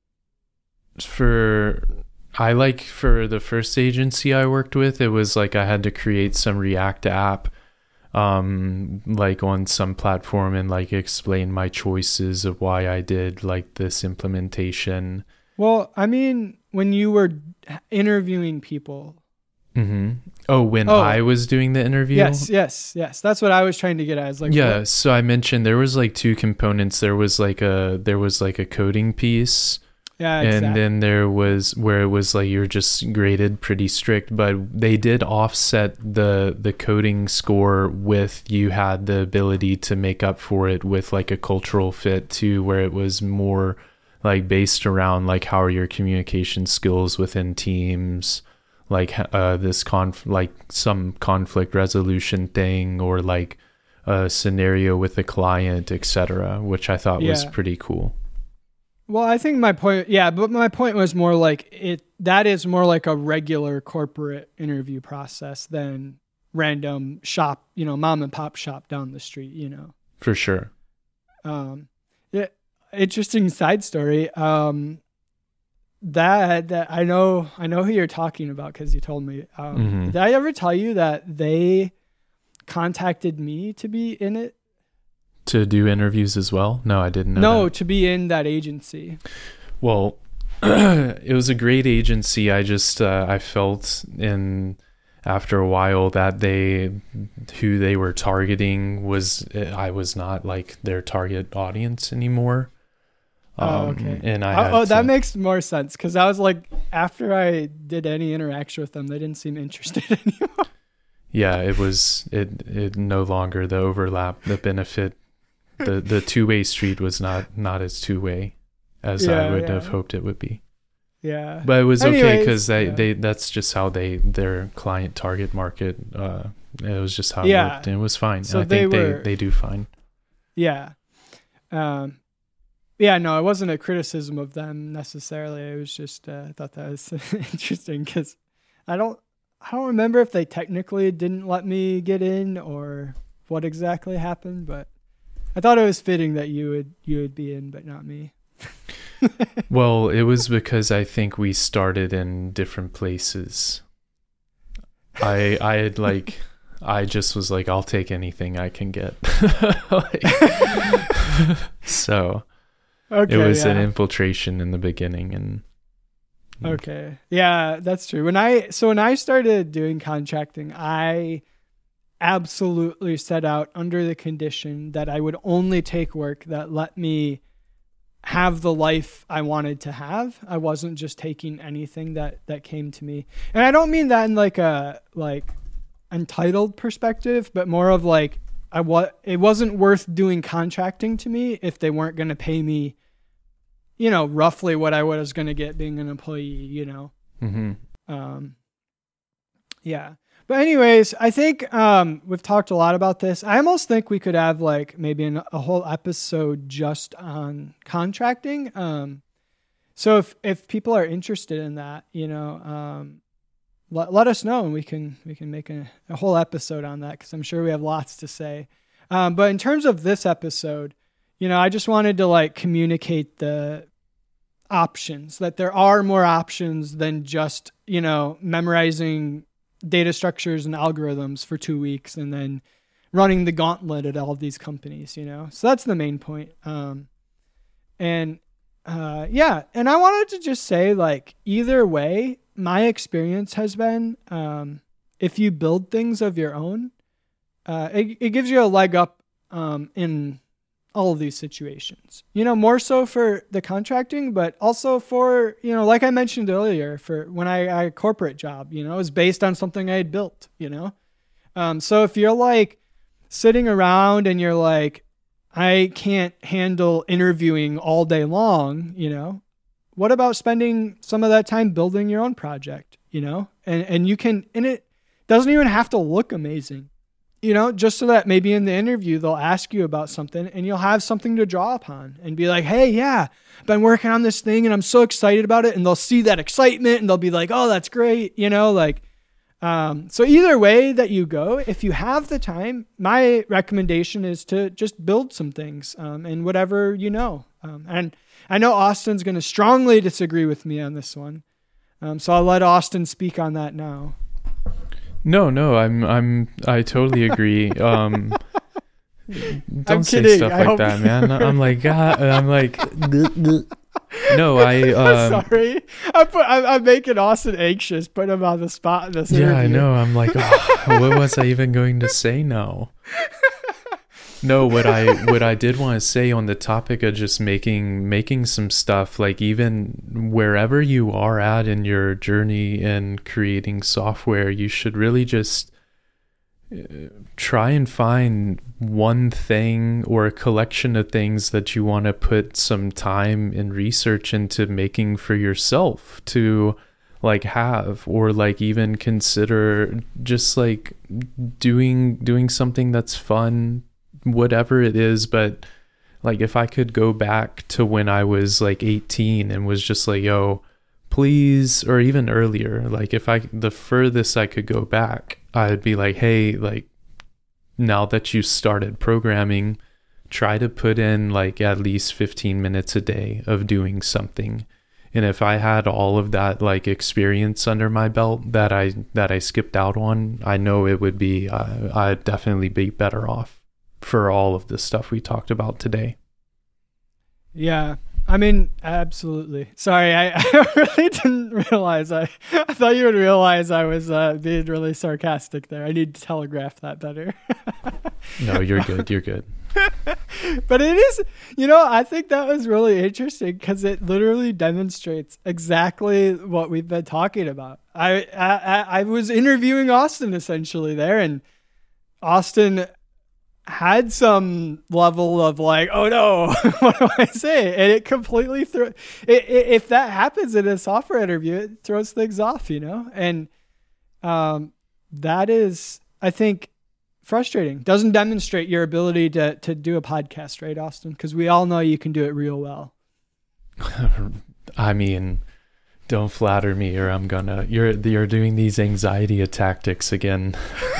for I like for the first agency I worked with, it was like I had to create some React app um like on some platform and like explain my choices of why I did like this implementation. Well, I mean, when you were interviewing people. Mm-hmm. Oh, when Oh. I was doing the interview? Yes, yes, yes. That's what I was trying to get at. Is like, yeah, what- so I mentioned there was like two components. There was like a there was like a coding piece, yeah, and exactly. then there was where it was like you're just graded pretty strict, but they did offset the the coding score with you had the ability to make up for it with like a cultural fit too, where it was more like based around like how are your communication skills within teams, like uh this conf like some conflict resolution thing, or like a scenario with a client, etc., which I thought was Yeah. pretty cool. Well, I think my point, yeah, but my point was more like it, that is more like a regular corporate interview process than random shop, you know, mom and pop shop down the street, you know. For sure. Um, yeah, interesting side story. Um, that, that I know, I know who you're talking about because you told me. Um, Mhm. Did I ever tell you that they contacted me to be in it? To do interviews as well? No, I didn't know No, that. to be in that agency. Well, it was a great agency. I just uh, I felt in after a while that they who they were targeting was I was not like their target audience anymore. Um, oh, okay. And I oh, had oh that to, makes more sense because I was like, after I did any interaction with them, they didn't seem interested anymore. yeah, it was it it no longer the overlap, the benefit, the the two way street was not not as two way as Yeah, I would yeah. have hoped it would be. Yeah. But it was okay Anyways, because they, yeah. they that's just how they their client target market. Uh, it was just how Yeah. it worked, and it was fine. So I they think were- they they do fine. Yeah. Um, yeah, no, it wasn't a criticism of them necessarily. It was just, uh, I thought that was interesting because I don't, I don't remember if they technically didn't let me get in or what exactly happened, but I thought it was fitting that you would, you would be in, but not me. Well, it was because I think we started in different places. I I had like I just was like, I'll take anything I can get. Like, so Okay. it was yeah. an infiltration in the beginning, and Okay. Yeah, that's true. When I so when I started doing contracting, I absolutely set out under the condition that I would only take work that let me have the life I wanted to have. I wasn't just taking anything that that came to me. And I don't mean that in like a like entitled perspective, but more of like I what it wasn't worth doing contracting to me if they weren't going to pay me, you know, roughly what I was going to get being an employee, you know. mm-hmm. Um, yeah. But anyways, I think um, we've talked a lot about this. I almost think we could have like maybe an, a whole episode just on contracting. Um, so if, if people are interested in that, you know, um, let, let us know and we can, we can make a, a whole episode on that because I'm sure we have lots to say. Um, but in terms of this episode, you know, I just wanted to like communicate the options, that there are more options than just, you know, memorizing data structures and algorithms for two weeks and then running the gauntlet at all of these companies, you know? So that's the main point. Um, and uh, yeah, and I wanted to just say like, either way, my experience has been, um, if you build things of your own, uh, it, it gives you a leg up um, in all of these situations, you know, more so for the contracting, but also for, you know, like I mentioned earlier, for when I, I had a corporate job, you know, it was based on something I had built, you know? Um, so if you're like sitting around and you're like, I can't handle interviewing all day long, you know, what about spending some of that time building your own project, you know, and, and you can, and it doesn't even have to look amazing. You know, just so that maybe in the interview, they'll ask you about something and you'll have something to draw upon and be like, hey, yeah, I've been working on this thing and I'm so excited about it. And they'll see that excitement and they'll be like, oh, that's great. You know, like, um, so either way that you go, if you have the time, my recommendation is to just build some things um, and whatever, you know, um, and I know Austin's going to strongly disagree with me on this one. Um, so I'll let Austin speak on that now. No, no, I'm, I'm, I totally agree. Um, don't I'm say kidding. stuff I like hope- that, man. I'm like, God, I'm like, no, I, um, Sorry, I put, I'm, I'm making Austin anxious, put him on the spot in this yeah, interview. I know. I'm like, oh, what was I even going to say now? No, what I what I did want to say on the topic of just making making some stuff, like even wherever you are at in your journey in creating software, you should really just uh, try and find one thing or a collection of things that you want to put some time and research into making for yourself to like have, or like even consider just like doing doing something that's fun, whatever it is. But like if I could go back to when I was like eighteen and was just like, yo, please, or even earlier, like if I the furthest I could go back, I'd be like, hey, like now that you started programming, try to put in like at least fifteen minutes a day of doing something. And if I had all of that like experience under my belt that I that I skipped out on, I know it would be uh, I'd definitely be better off for all of the stuff we talked about today. Yeah. I mean, absolutely. Sorry, I, I really didn't realize. I, I thought you would realize I was uh, being really sarcastic there. I need to telegraph that better. No, you're good. You're good. But it is, you know, I think that was really interesting because it literally demonstrates exactly what we've been talking about. I, I, I was interviewing Austin essentially there, and Austin had some level of like, oh no, what do I say? And it completely threw it, it, if that happens in a software interview, it throws things off, you know? And um, that is, I think, frustrating. Doesn't demonstrate your ability to, to do a podcast, right, Austin? Because we all know you can do it real well. I mean, don't flatter me or I'm gonna, you're, you're doing these anxiety tactics again.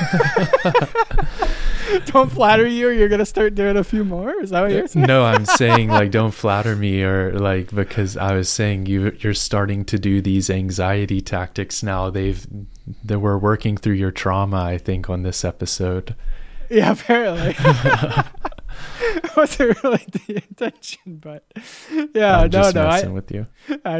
Don't flatter you or you're going to start doing a few more? Is that what you're saying? No, I'm saying like, don't flatter me or like, because I was saying you, you're starting to do these anxiety tactics now. They've, they were working through your trauma, I think, on this episode. Yeah, apparently. It wasn't really the intention, but yeah, I'm no, just no, messing I, with you. I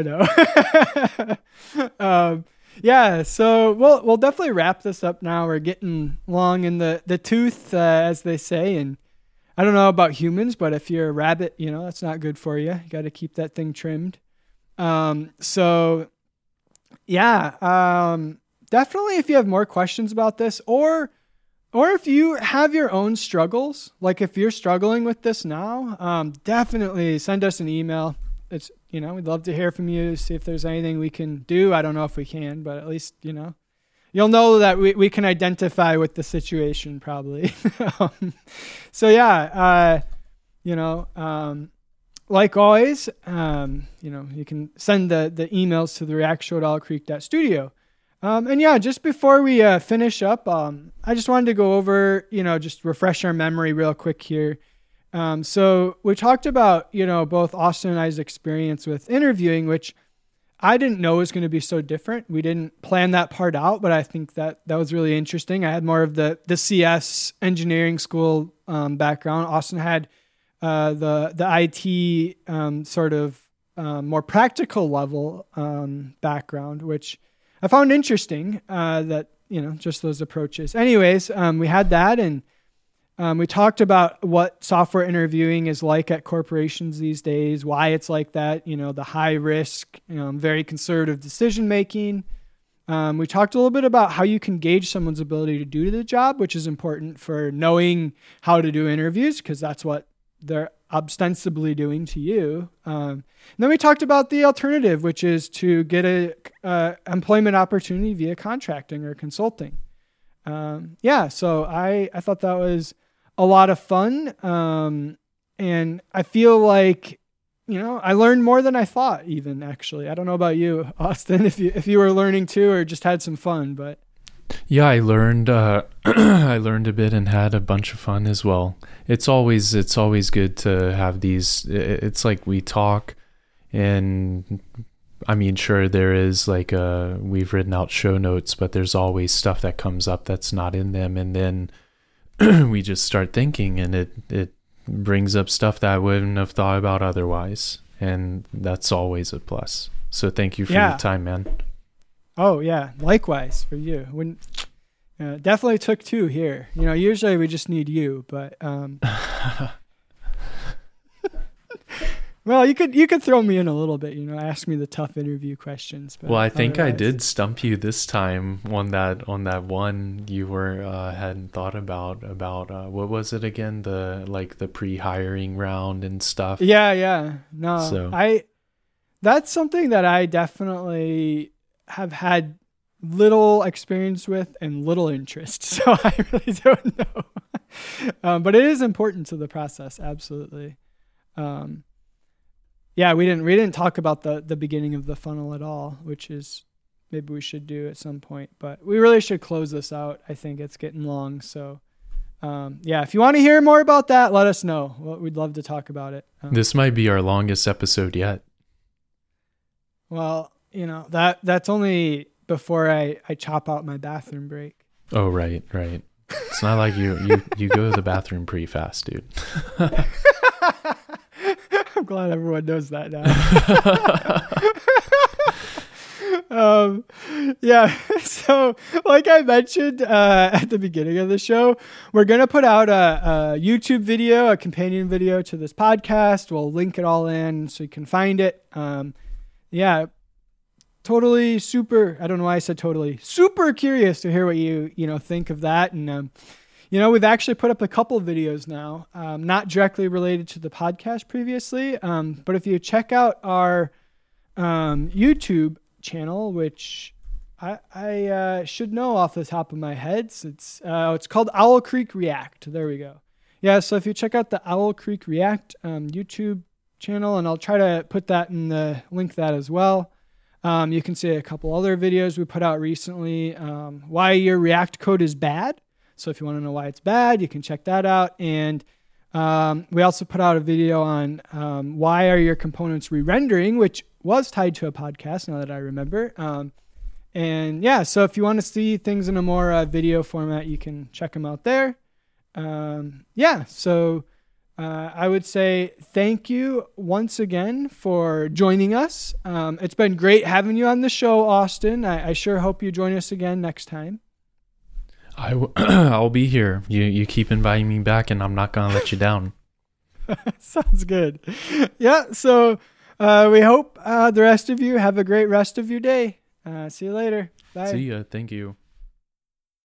know. um, Yeah, so we'll we'll definitely wrap this up now. We're getting long in the, the tooth, uh, as they say. And I don't know about humans, but if you're a rabbit, you know, that's not good for you. You got to keep that thing trimmed. Um, so, yeah, um, definitely if you have more questions about this or or if you have your own struggles, like if you're struggling with this now, um, definitely send us an email. It's, you know, we'd love to hear from you, see if there's anything we can do. I don't know if we can, but at least, you know, you'll know that we, we can identify with the situation probably. um, so yeah, uh, you know, um, like always, um, you know, you can send the, the emails to the react show at owl creek dot studio. Um, and yeah, just before we uh, finish up, um, I just wanted to go over, you know, just refresh our memory real quick here. Um, so we talked about, you know, both Austin and I's experience with interviewing, which I didn't know was going to be so different. We didn't plan that part out, but I think that that was really interesting. I had more of the, the C S engineering school um, background. Austin had uh, the, the I T um, sort of um, more practical level um, background, which I found interesting uh, that, you know, just those approaches. Anyways, um, we had that, and Um, we talked about what software interviewing is like at corporations these days, why it's like that, you know, the high risk, you know, very conservative decision making. Um, we talked a little bit about how you can gauge someone's ability to do the job, which is important for knowing how to do interviews, because that's what they're ostensibly doing to you. Um, and then we talked about the alternative, which is to get a uh, employment opportunity via contracting or consulting. Um, yeah, so I, I thought that was a lot of fun. Um, and I feel like, you know, I learned more than I thought even, actually. I don't know about you, Austin, if you, if you were learning too, or just had some fun, but. Yeah, I learned, uh, I learned a bit and had a bunch of fun as well. It's always, it's always good to have these, it's like we talk and I mean, sure, there is like a, we've written out show notes, but there's always stuff that comes up that's not in them. And then we just start thinking and it, it brings up stuff that I wouldn't have thought about otherwise. And that's always a plus. So thank you for yeah. your time, man. Oh yeah. Likewise for you. When, uh, definitely took two here. You know, usually we just need you, but, um, well, you could you could throw me in a little bit, you know, ask me the tough interview questions. But well, I think otherwise. I did stump you this time on that on that one you were uh, hadn't thought about about uh, what was it again, the like the pre-hiring round and stuff. Yeah, yeah. No, so. I that's something that I definitely have had little experience with and little interest. So I really don't know, um, but it is important to the process, absolutely. Um, Yeah, we didn't we didn't talk about the, the beginning of the funnel at all, which is maybe we should do at some point. But we really should close this out. I think it's getting long. So, um, yeah, if you want to hear more about that, let us know. Well, we'd love to talk about it. Um, this might be our longest episode yet. Well, you know, that that's only before I, I chop out my bathroom break. Oh, right, right. It's not like you, you, you go to the bathroom pretty fast, dude. I'm glad everyone knows that now. um, yeah. So, like I mentioned uh, at the beginning of the show, we're gonna put out a, a YouTube video, a companion video to this podcast. We'll link it all in so you can find it. Um, yeah. Totally super. I don't know why I said totally super curious to hear what you, you know, think of that. And, um, you know, we've actually put up a couple of videos now, um, not directly related to the podcast previously. Um, but if you check out our, um, YouTube channel, which I, I, uh, should know off the top of my head, it's, uh, it's called Owl Creek React. There we go. Yeah. So if you check out the Owl Creek React, um, YouTube channel, and I'll try to put that in the link that as well. Um, you can see a couple other videos we put out recently, um, why your React code is bad. So if you want to know why it's bad, you can check that out. And um, we also put out a video on um, why are your components re-rendering, which was tied to a podcast, now that I remember. Um, and yeah, so if you want to see things in a more uh, video format, you can check them out there. Um, yeah, so... Uh, I would say thank you once again for joining us. Um, it's been great having you on the show, Austin. I, I sure hope you join us again next time. I w- I'll be here. You you keep inviting me back, and I'm not gonna let you down. Sounds good. Yeah. So uh, we hope uh, the rest of you have a great rest of your day. Uh, see you later. Bye. See ya. Thank you.